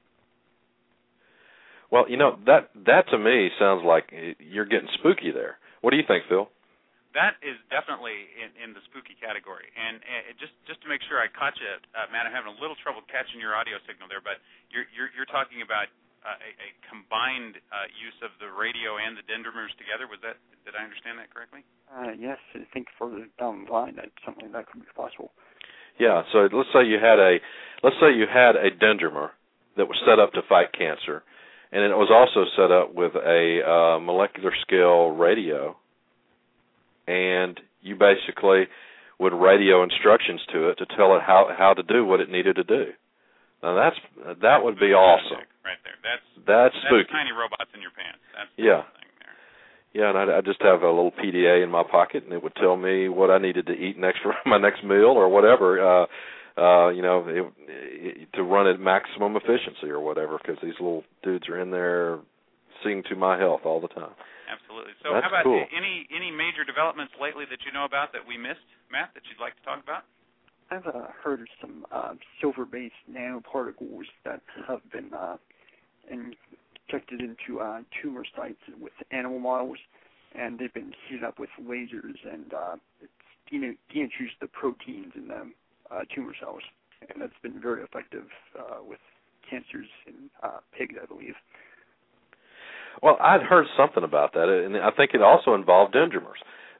Well, you know, that that to me sounds like you're getting spooky there. What do you think, Phil? That is definitely in, in the spooky category. And uh, just just to make sure I caught you, uh, Matt, I'm having a little trouble catching your audio signal there, but you're you're, you're talking about uh, a, a combined uh, use of the radio and the dendrimers together. Was that did I understand that correctly? uh, yes, I think further down the line that something like that could be possible. Yeah. So let's say you had a let's say you had a dendrimer that was set up to fight cancer. And it was also set up with a uh, molecular scale radio, and you basically would radio instructions to it to tell it how, how to do what it needed to do. Now that's that that's would be awesome. Right there, that's that's, that's spooky. Tiny robots in your pants. That's the yeah, thing there. yeah. And I, I just have a little P D A in my pocket, and it would tell me what I needed to eat next for my next meal or whatever. Uh, Uh, you know, it, it, to run at maximum efficiency or whatever, because these little dudes are in there seeing to my health all the time. Absolutely. So That's how about cool. any any major developments lately that you know about that we missed, Matt, that you'd like to talk about? I've uh, heard of some uh, silver-based nanoparticles that have been uh, injected into uh, tumor sites with animal models, and they've been heated up with lasers, and uh, it's de-introduced the proteins in them. Uh, tumor cells, and that's been very effective uh, with cancers in uh, pigs, I believe. Well, I'd heard something about that, and I think it also involved dendrimers.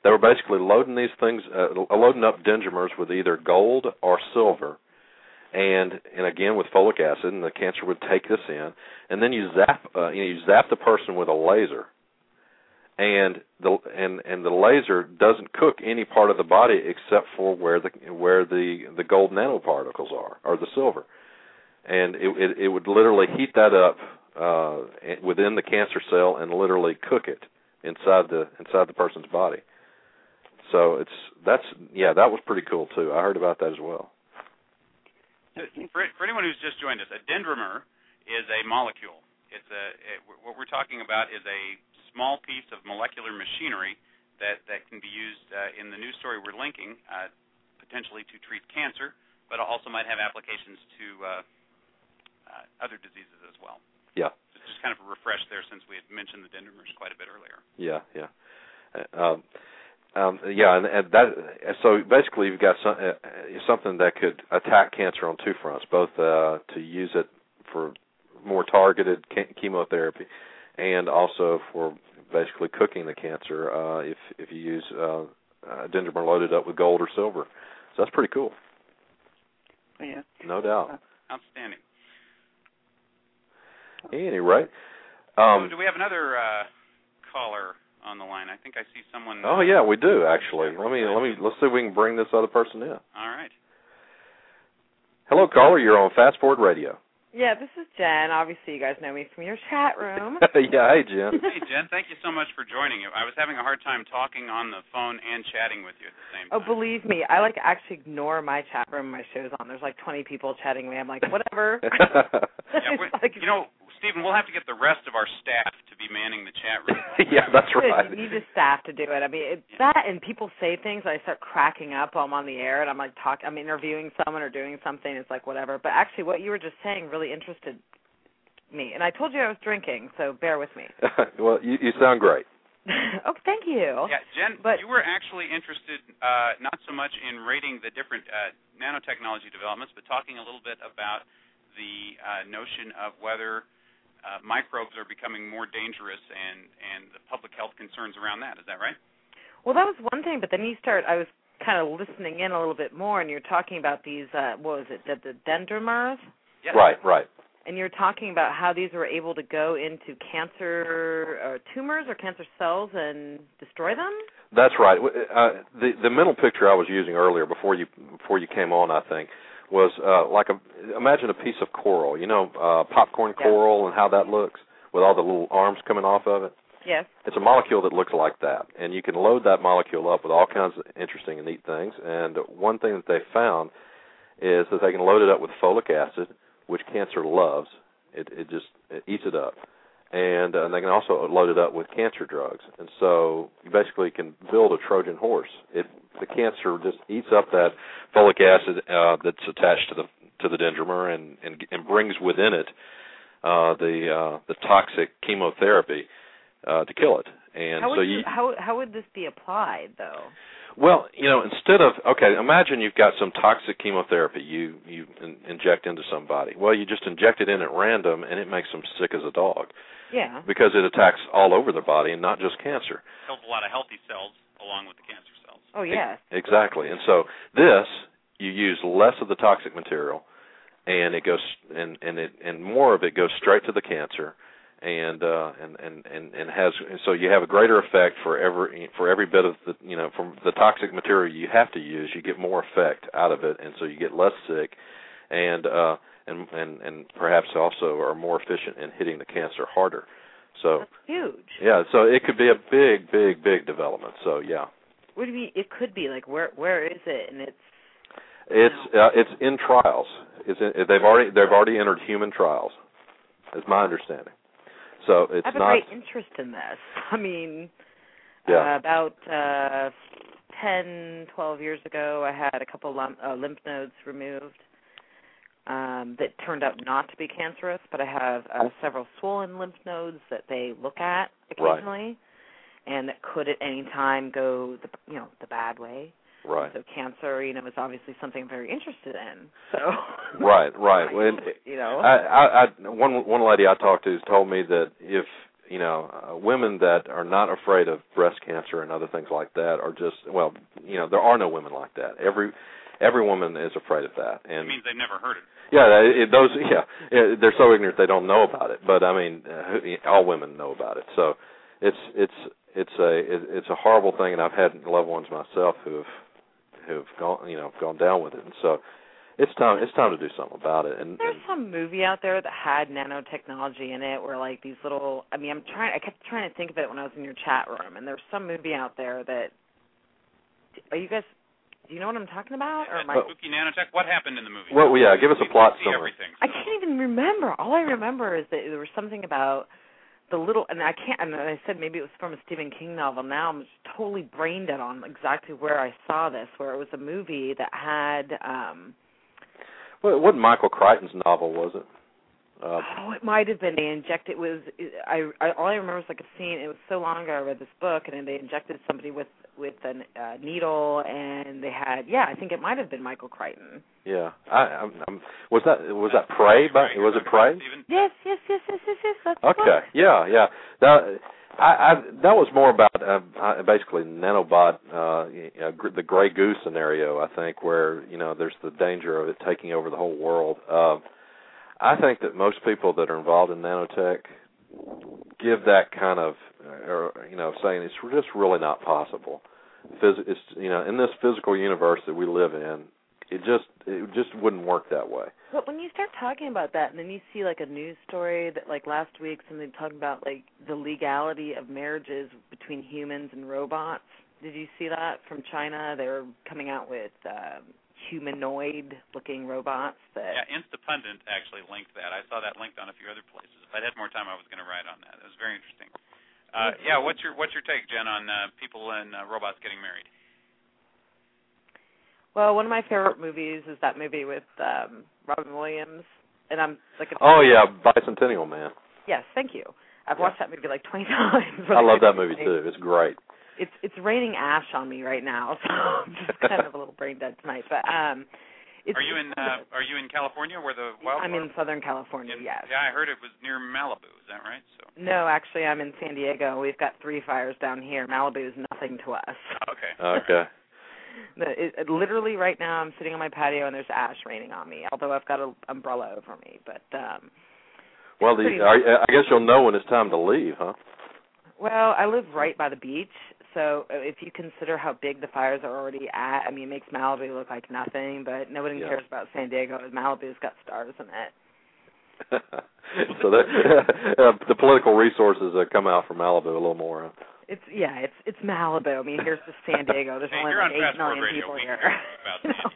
They were basically loading these things, uh, loading up dendrimers with either gold or silver, and and again with folic acid, and the cancer would take this in, and then you zap, uh, you know, you zap the person with a laser, and the and and the laser doesn't cook any part of the body except for where the where the the gold nanoparticles are, or the silver, and it it, it would literally heat that up uh, within the cancer cell and literally cook it inside the inside the person's body. So it's that's yeah, that was pretty cool too. I heard about that as well. So for, for anyone who's just joined us, a dendrimer is a molecule. It's a it, what we're talking about is a small piece of molecular machinery that, that can be used uh, in the news story we're linking, uh, potentially to treat cancer, but also might have applications to uh, uh, other diseases as well. Yeah. So just kind of a refresh there, since we had mentioned the dendrimers quite a bit earlier. Yeah, yeah. Uh, um, Um, yeah, and, and that so basically you've got some, uh, something that could attack cancer on two fronts, both uh, to use it for more targeted chemotherapy and also for basically cooking the cancer uh, if if you use uh, a dendrimer loaded up with gold or silver. So that's pretty cool. Yeah. No doubt. Outstanding. Anyway. Um, so do we have another uh, caller on the line? I think I see someone. Oh yeah, we do actually. Let me let me let's see if we can bring this other person in. All right. Hello, caller. You're on Fast Forward Radio. Yeah, this is Jen. Obviously, you guys know me from your chat room. Yeah, hey Jen. Hey Jen, thank you so much for joining. I was having a hard time talking on the phone and chatting with you at the same time. Oh, believe me, I like actually ignore my chat room. My show's on. There's like twenty people chatting with me. I'm like, whatever. Yeah, like, you know, Stephen, we'll have to get the rest of our staff to be manning the chat room. Yeah, that's right. You need the staff to do it. I mean, it's yeah. that, and people say things, I start cracking up while I'm on the air, and I'm like, talk. I'm interviewing someone or doing something. It's like whatever. But actually, what you were just saying really interested me, and I told you I was drinking, so bear with me. Well, you, you sound great. Oh, thank you. Yeah, Jen, but, you were actually interested uh, not so much in rating the different uh, nanotechnology developments, but talking a little bit about the uh, notion of whether uh, microbes are becoming more dangerous and, and the public health concerns around that. Is that right? Well, that was one thing, but then you start, I was kind of listening in a little bit more, and you're talking about these, uh, what was it, the, the dendrimers? Yes. Right, right. And you're talking about how these were able to go into cancer uh, tumors or cancer cells and destroy them? That's right. Uh, the the mental picture I was using earlier before you before you came on, I think, was uh, like a imagine a piece of coral. You know, uh, popcorn Yeah. coral and how that looks with all the little arms coming off of it. Yes. It's a molecule that looks like that, and you can load that molecule up with all kinds of interesting and neat things. And one thing that they found is that they can load it up with folic acid, which cancer loves. It, it just it eats it up. And uh, they can also load it up with cancer drugs. And so you basically can build a Trojan horse. It, the cancer just eats up that folic acid uh, that's attached to the to the dendrimer and, and, and brings within it uh, the uh, the toxic chemotherapy uh, to kill it. And how would so you, you, how how would this be applied though? Well, you know, instead of, okay, imagine you've got some toxic chemotherapy you, you in, inject into somebody. Well, you just inject it in at random, and it makes them sick as a dog. Yeah. Because it attacks all over their body and not just cancer. Kills a lot of healthy cells along with the cancer cells. Oh, yes. E- exactly. And so this, you use less of the toxic material, and it goes, and, and, it, and more of it goes straight to the cancer. And, uh, and and and and has so you have a greater effect for every for every bit of the you know from the toxic material you have to use, you get more effect out of it, and so you get less sick, and uh, and and and perhaps also are more efficient in hitting the cancer harder. So that's huge. Yeah, so it could be a big, big, big development. So yeah, What do you mean? It could be like where where is it? And it's it's uh, it's in trials. It's in, they've already they've already entered human trials, is my understanding. So it's I have a not, great interest in this. I mean, yeah. uh, about uh, ten, twelve years ago, I had a couple lump, uh, lymph nodes removed um, that turned out not to be cancerous, but I have uh, several swollen lymph nodes that they look at occasionally, right. and that could at any time go the you know the bad way. Right. So cancer, you know, is obviously something I'm very interested in. So. Right, right. Well, you know. I, I, I, one one lady I talked to told me that if you know, uh, women that are not afraid of breast cancer and other things like that are just, well, you know, there are no women like that. Every every woman is afraid of that. And it means they've never heard it. Yeah, it, those, yeah, they're so ignorant they don't know about it. But I mean, uh, all women know about it. So it's it's it's a it's a horrible thing, and I've had loved ones myself who've who've gone, you know, gone down with it. And so it's time it's time to do something about it. And there's and, some movie out there that had nanotechnology in it, where like these little. I mean, I'm trying. I kept trying to think of it when I was in your chat room, and there's some movie out there that. Are you guys? Do you know what I'm talking about? Or am I... Spooky Nanotech? What happened in the movie? Well, yeah, give us a plot summary. Everything, so. I can't even remember. All I remember is that there was something about the little, and I can't, and I said maybe it was from a Stephen King novel. Now I'm just totally brain dead on exactly where I saw this, where it was a movie that had... Um, well, it wasn't Michael Crichton's novel, was it? Uh, oh, it might have been. They injected, it was, I, I, all I remember is like a scene, it was so long ago I read this book, and then they injected somebody with with a uh, needle, and they had, yeah, I think it might have been Michael Crichton. Yeah, I, I'm, I'm, was that was that Prey? By, was it Prey? Yes, yes, yes, yes, yes, yes. That's okay, yeah, yeah. That I, I that was more about uh, basically nanobot, uh, you know, the Grey Goose scenario. I think where you know there's the danger of it taking over the whole world. Uh, I think that most people that are involved in nanotech give that kind of, or you know, saying it's just really not possible. Phys- it's, you know, in this physical universe that we live in, it just it just wouldn't work that way. But when you start talking about that, and then you see like a news story that, like last week, something talking about like the legality of marriages between humans and robots. Did you see that from China? They were coming out with um, humanoid-looking robots. That yeah, Instapundit actually linked that. I saw that linked on a few other places. If I had more time, I was going to write on that. It was very interesting. Uh, yeah, what's your what's your take, Jen, on uh, people and uh, robots getting married? Well, one of my favorite movies is that movie with um, Robin Williams, and I'm like. A oh yeah, Bicentennial Man. Yes, thank you. I've yeah. watched that movie like twenty times. I love that movie too. It's great. It's it's raining ash on me right now, so I'm just kind of a little brain dead tonight. But um, it's, are you in uh, Are you in California where the wildfire? I'm in Southern California. In, yes. Yeah, I heard it was near Malibu. Is that right? So. No, actually, I'm in San Diego. We've got three fires down here. Malibu is nothing to us. Okay. Okay. the, it, it, literally, right now, I'm sitting on my patio and there's ash raining on me. Although I've got an umbrella over me, but. Um, well, the, are, I guess you'll know when it's time to leave, huh? Well, I live right by the beach, so if you consider how big the fires are already at, I mean, it makes Malibu look like nothing, but nobody yeah. cares about San Diego. Malibu's got stars in it. so that, uh, the political resources that come out from Malibu a little more. Huh? It's yeah, it's it's Malibu. I mean, here's just San Diego. There's hey, only like eight million radio. people we here. About San Diego.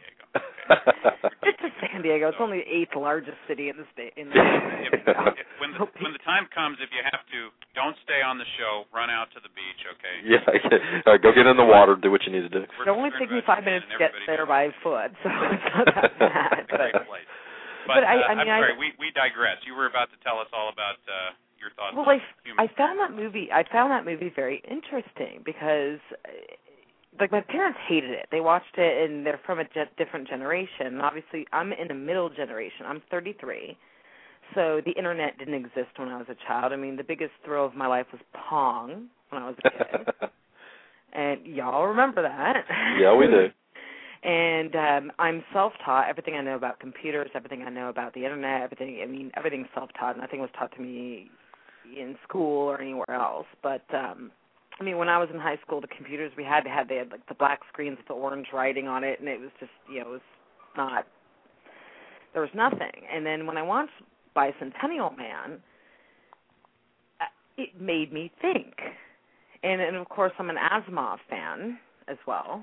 It's just San Diego. It's only the eighth largest city in the state. In the if, if, when the when the time comes, if you have to, don't stay on the show. Run out to the beach, okay? Yeah, uh, go get in the water. Do what you need to do. It only takes me five minutes to get there by foot, so it's not that bad. It's a great place. But But, I, uh, I mean, I'm sorry, I, we we digress. You were about to tell us all about uh, your thoughts. Well, on I, human I found that movie. I found that movie very interesting because, like, my parents hated it. They watched it, and they're from a ge- different generation. And obviously, I'm in a middle generation. I'm thirty-three, so the internet didn't exist when I was a child. I mean, the biggest thrill of my life was Pong when I was a kid, and y'all remember that? Yeah, we do. And um, I'm self-taught. Everything I know about computers, everything I know about the internet, everything, I mean, everything's self-taught. Nothing was taught to me in school or anywhere else. But, um, I mean, when I was in high school, the computers we had, they had, they had like the black screens with the orange writing on it, and it was just, you know, it was not, there was nothing. And then when I watched Bicentennial Man, it made me think. And, and of course, I'm an Asimov fan as well.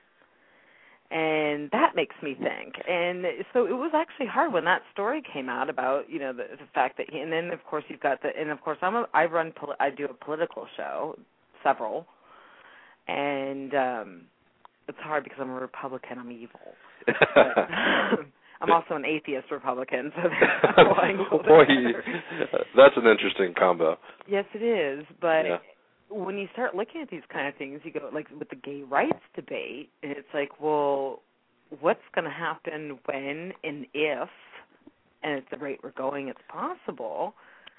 And that makes me think. And so it was actually hard when that story came out about, you know, the, the fact that he, and then of course you've got the, and of course I'm a, I run, I do a political show, several, and um, it's hard because I'm a Republican, I'm evil. But, I'm also an atheist Republican, so that's Boy, that's an interesting combo. Yes, it is, but. Yeah. When you start looking at these kind of things, you go, like, with the gay rights debate, and it's like, well, what's going to happen when and if, and at the rate we're going, it's possible,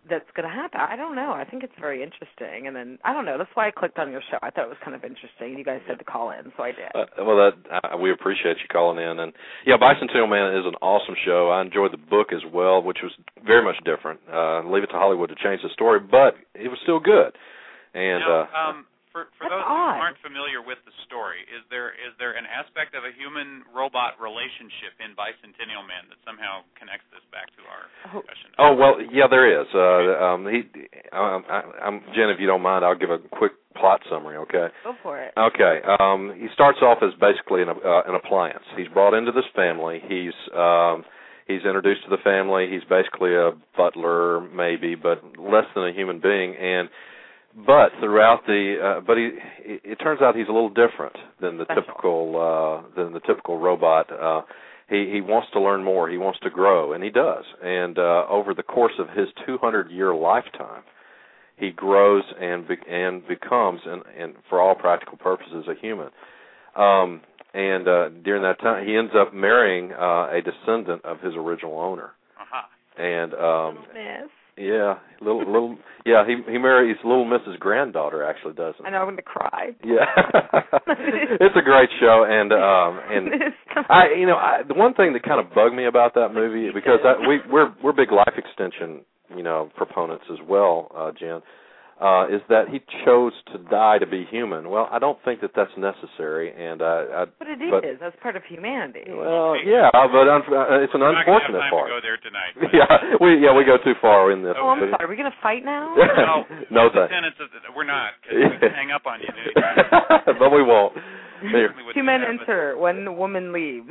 that's going to happen. I don't know. I think it's very interesting. And then, I don't know, that's why I clicked on your show. I thought it was kind of interesting. You guys said to call in, so I did. Uh, well, that uh, we appreciate you calling in. And, yeah, Bicentennial Man is an awesome show. I enjoyed the book as well, which was very much different. Uh, Leave It to Hollywood to change the story, but it was still good. And now, uh, um, for, for That's those odd. who aren't familiar with the story, is there is there an aspect of a human-robot relationship in Bicentennial Man that somehow connects this back to our discussion? Oh, well, yeah, there is. Uh, um, he, um, I, I'm Jen, if you don't mind, I'll give a quick plot summary. Okay. Go for it. Okay. Um, he starts off as basically an, uh, an appliance. He's brought into this family. He's um, he's introduced to the family. He's basically a butler, maybe, but less than a human being. And But throughout the, uh, but he, it, it turns out he's a little different than the Special. typical, uh, than the typical robot. Uh, he he wants to learn more. He wants to grow, and he does. And uh, over the course of his two hundred year lifetime, he grows and be, and becomes, and, and for all practical purposes, a human. Um, and uh, during that time, he ends up marrying uh, a descendant of his original owner. Uh-huh. And um, Miss. yeah, little little yeah, he he marries Little Missus Granddaughter, actually, doesn't I he? know I'm going to cry. Yeah. It's a great show, and um and I you know, I, the one thing that kind of bugged me about that movie, because I, we we're we're big life extension, you know, proponents as well, uh Jen. Uh, is that he chose to die to be human. Well, I don't think that that's necessary, and I. I but it but, is. That's part of humanity. Well, yeah, but un- uh, it's an We're unfortunate not part. To go there tonight. Yeah, we yeah we go too far in this. Oh, I'm but, sorry. Are we going to fight now? No, no the thanks. tenants of the, we're not. 'Cause we can hang up on you. But we won't. Here. Two men enter, one woman leaves.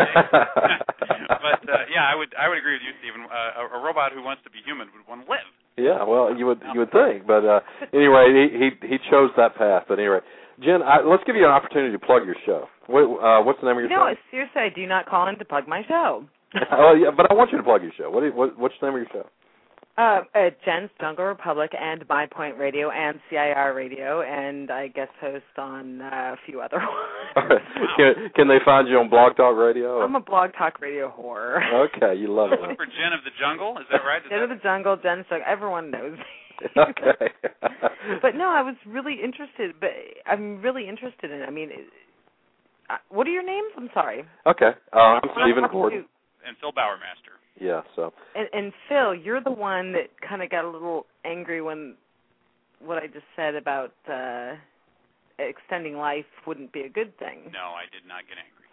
But uh, yeah, I would I would agree with you, Stephen. Uh, a, a robot who wants to be human would want to live. Yeah, well, you would you would think, but uh, anyway, he, he he chose that path. But anyway, Jen, I, let's give you an opportunity to plug your show. What, uh, what's the name of your no, show? seriously, I do not call in to plug my show. Oh yeah, but I want you to plug your show. What, do you, what what's the name of your show? Uh, uh, Jen's Jungle Republic and My Point Radio and C I R Radio, and I guest host on uh, a few other ones. can, can they find you on Blog Talk Radio? I'm a Blog Talk Radio whore. Okay, you love it. Look for Jen of the Jungle. Is that right? Is Jen that... of the Jungle, Jen's Jungle. Everyone knows me. Okay. But no, I was really interested. But I'm really interested in. I mean, uh, what are your names? I'm sorry. Okay, uh, I'm Stephen Gordon. To, And Phil Bauermaster. Yeah, so. And, and Phil, you're the one that kind of got a little angry when what I just said about uh, extending life wouldn't be a good thing. No, I did not get angry.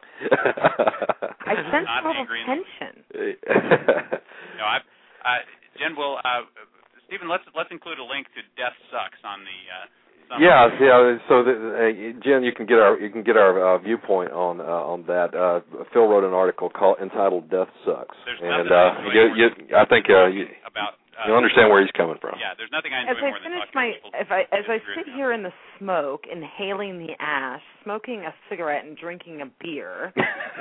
I sense Not a little angry tension. No, I, I Jen will. Uh, Stephen, let's let's include a link to Death Sucks on the. Uh, Yeah, yeah. So, the, uh, Jen, you can get our you can get our uh, viewpoint on uh, on that. Uh, Phil wrote an article called entitled "Death Sucks," There's and uh, you, you, I think uh, you, about uh, you understand where he's coming from. Yeah, there's nothing I enjoy As I more than finish talking my, to people. if I as I disagree sit with me. here in the smoke, inhaling the ash, smoking a cigarette, and drinking a beer.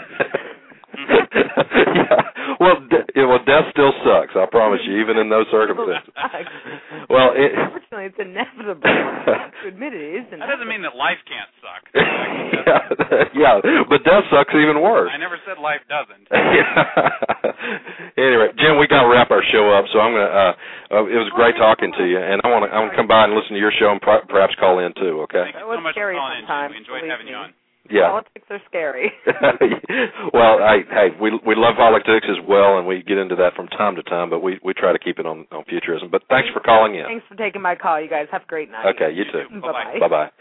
Yeah. Well, de- yeah, well, death still sucks. I promise you, even in those circumstances. Well, it, unfortunately, it's inevitable. I have to admit it is inevitable. That doesn't mean that life can't suck. yeah, yeah, but death sucks even worse. I never said life doesn't. Anyway, Jim, we got to wrap our show up, so I'm gonna. Uh, uh, it was great talking to you, and I want to. I want to come by and listen to your show and pro- perhaps call in too. Okay. Thank you so much for calling in, Jim. We enjoyed having me. you on. Yeah. Politics are scary. Well, I, hey, we we love politics as well, and we get into that from time to time, but we, we try to keep it on, on futurism. But thanks for calling in. Thanks for taking my call, you guys. Have a great night. Okay, you, you too. too. Bye-bye. Bye-bye.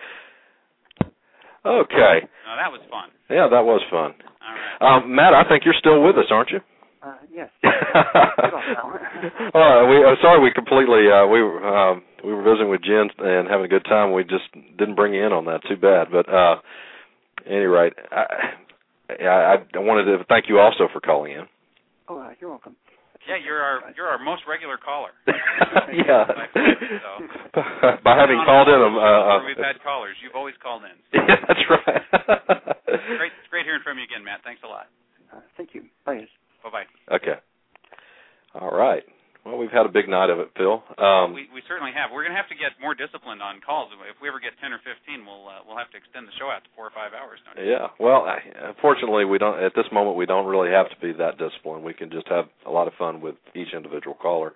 Okay. No, that was fun. Yeah, that was fun. All right. Um, Matt, I think you're still with us, aren't you? Uh, yes. uh, we uh, sorry we completely uh, we were um, we were visiting with Jen and having a good time. We just didn't bring you in on that. Too bad, but. Uh, At any rate, I, I, I wanted to thank you also for calling in. Oh, uh, you're welcome. Yeah, you're our you're our most regular caller. Yeah. So. By having called in, um, uh, we've had callers. You've always called in. Yeah, that's right. It's great, it's great hearing from you again, Matt. Thanks a lot. Uh, thank you. Bye. Bye bye. Okay. All right. Well, we've had a big night of it, Phil. Um, we we certainly have. We're going to have to get more disciplined on calls. If we ever get ten or fifteen, we'll uh, we'll have to extend the show out to four or five hours. Don't you? Yeah. Well, I, unfortunately, we don't. At this moment, we don't really have to be that disciplined. We can just have a lot of fun with each individual caller.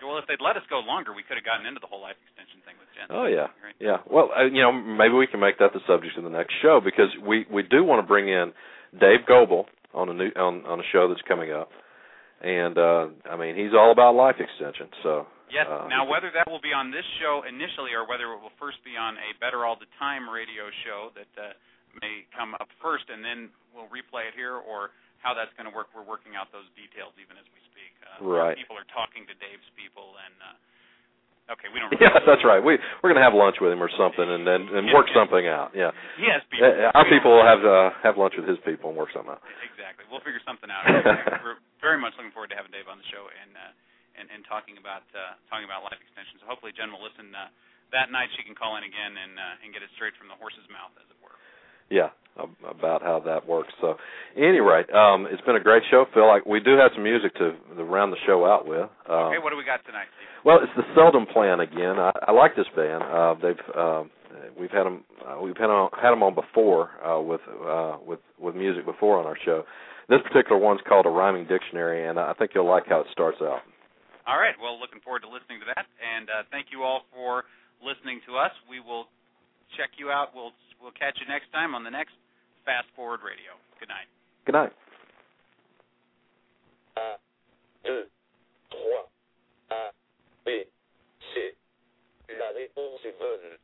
Well, if they'd let us go longer, we could have gotten into the whole life extension thing with Jen. Oh yeah, Right. yeah. Well, uh, you know, maybe we can make that the subject of the next show, because we, we do want to bring in Dave Goebel on a new on, on a show that's coming up, and uh, I mean, he's all about life extension. So yes. Uh, now, whether that will be on this show initially, or whether it will first be on a Better All the Time radio show that uh, may come up first, and then we'll replay it here, or how that's going to work, we're working out those details even as we speak. Uh, right. People are talking to Dave's people, and uh, okay, we don't. Really yeah, that's right. We we're going to have lunch with him or something, and then and, and yeah, work yeah. something out. Yeah. Yes, people. Uh, our people will have uh, have lunch with his people and work something out. Exactly. We'll figure something out. We're very much looking forward to having Dave on the show and uh, and, and talking about uh, talking about life extension. So hopefully Jen will listen uh, that night. She can call in again and uh, and get it straight from the horse's mouth, as it were. Yeah, about how that works. So, anyway, um, it's been a great show, Phil. Like, we do have some music to, to round the show out with. Um, okay, what do we got tonight, Steve? Well, it's the Seldom Plan again. I, I like this band. Uh, they've uh, we've had them uh, we've had them, had them on before uh, with uh, with with music before on our show. This particular one's called A Rhyming Dictionary, and I think you'll like how it starts out. All right. Well, looking forward to listening to that, and uh, thank you all for listening to us. We will check you out. We'll we'll catch you next time on the next Fast Forward Radio. Good night. Good night. un, deux, trois. A, B, C. La réponse est bonne.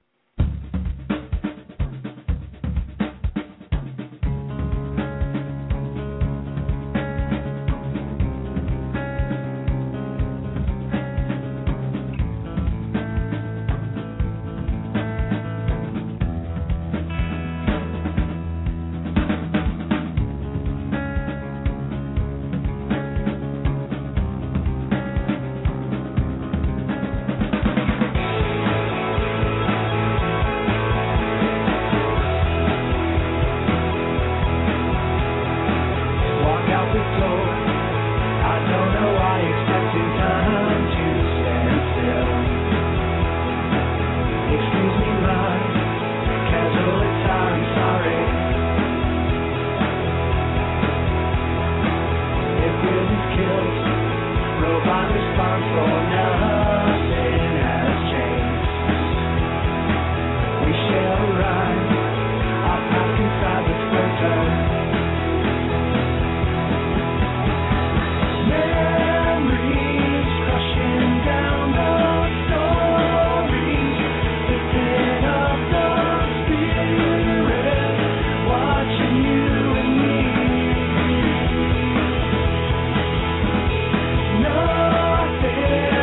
Nothing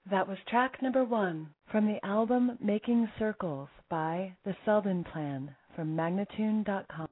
That was track number one from the album Making Circles by The Selden Plan from Magnatune dot com.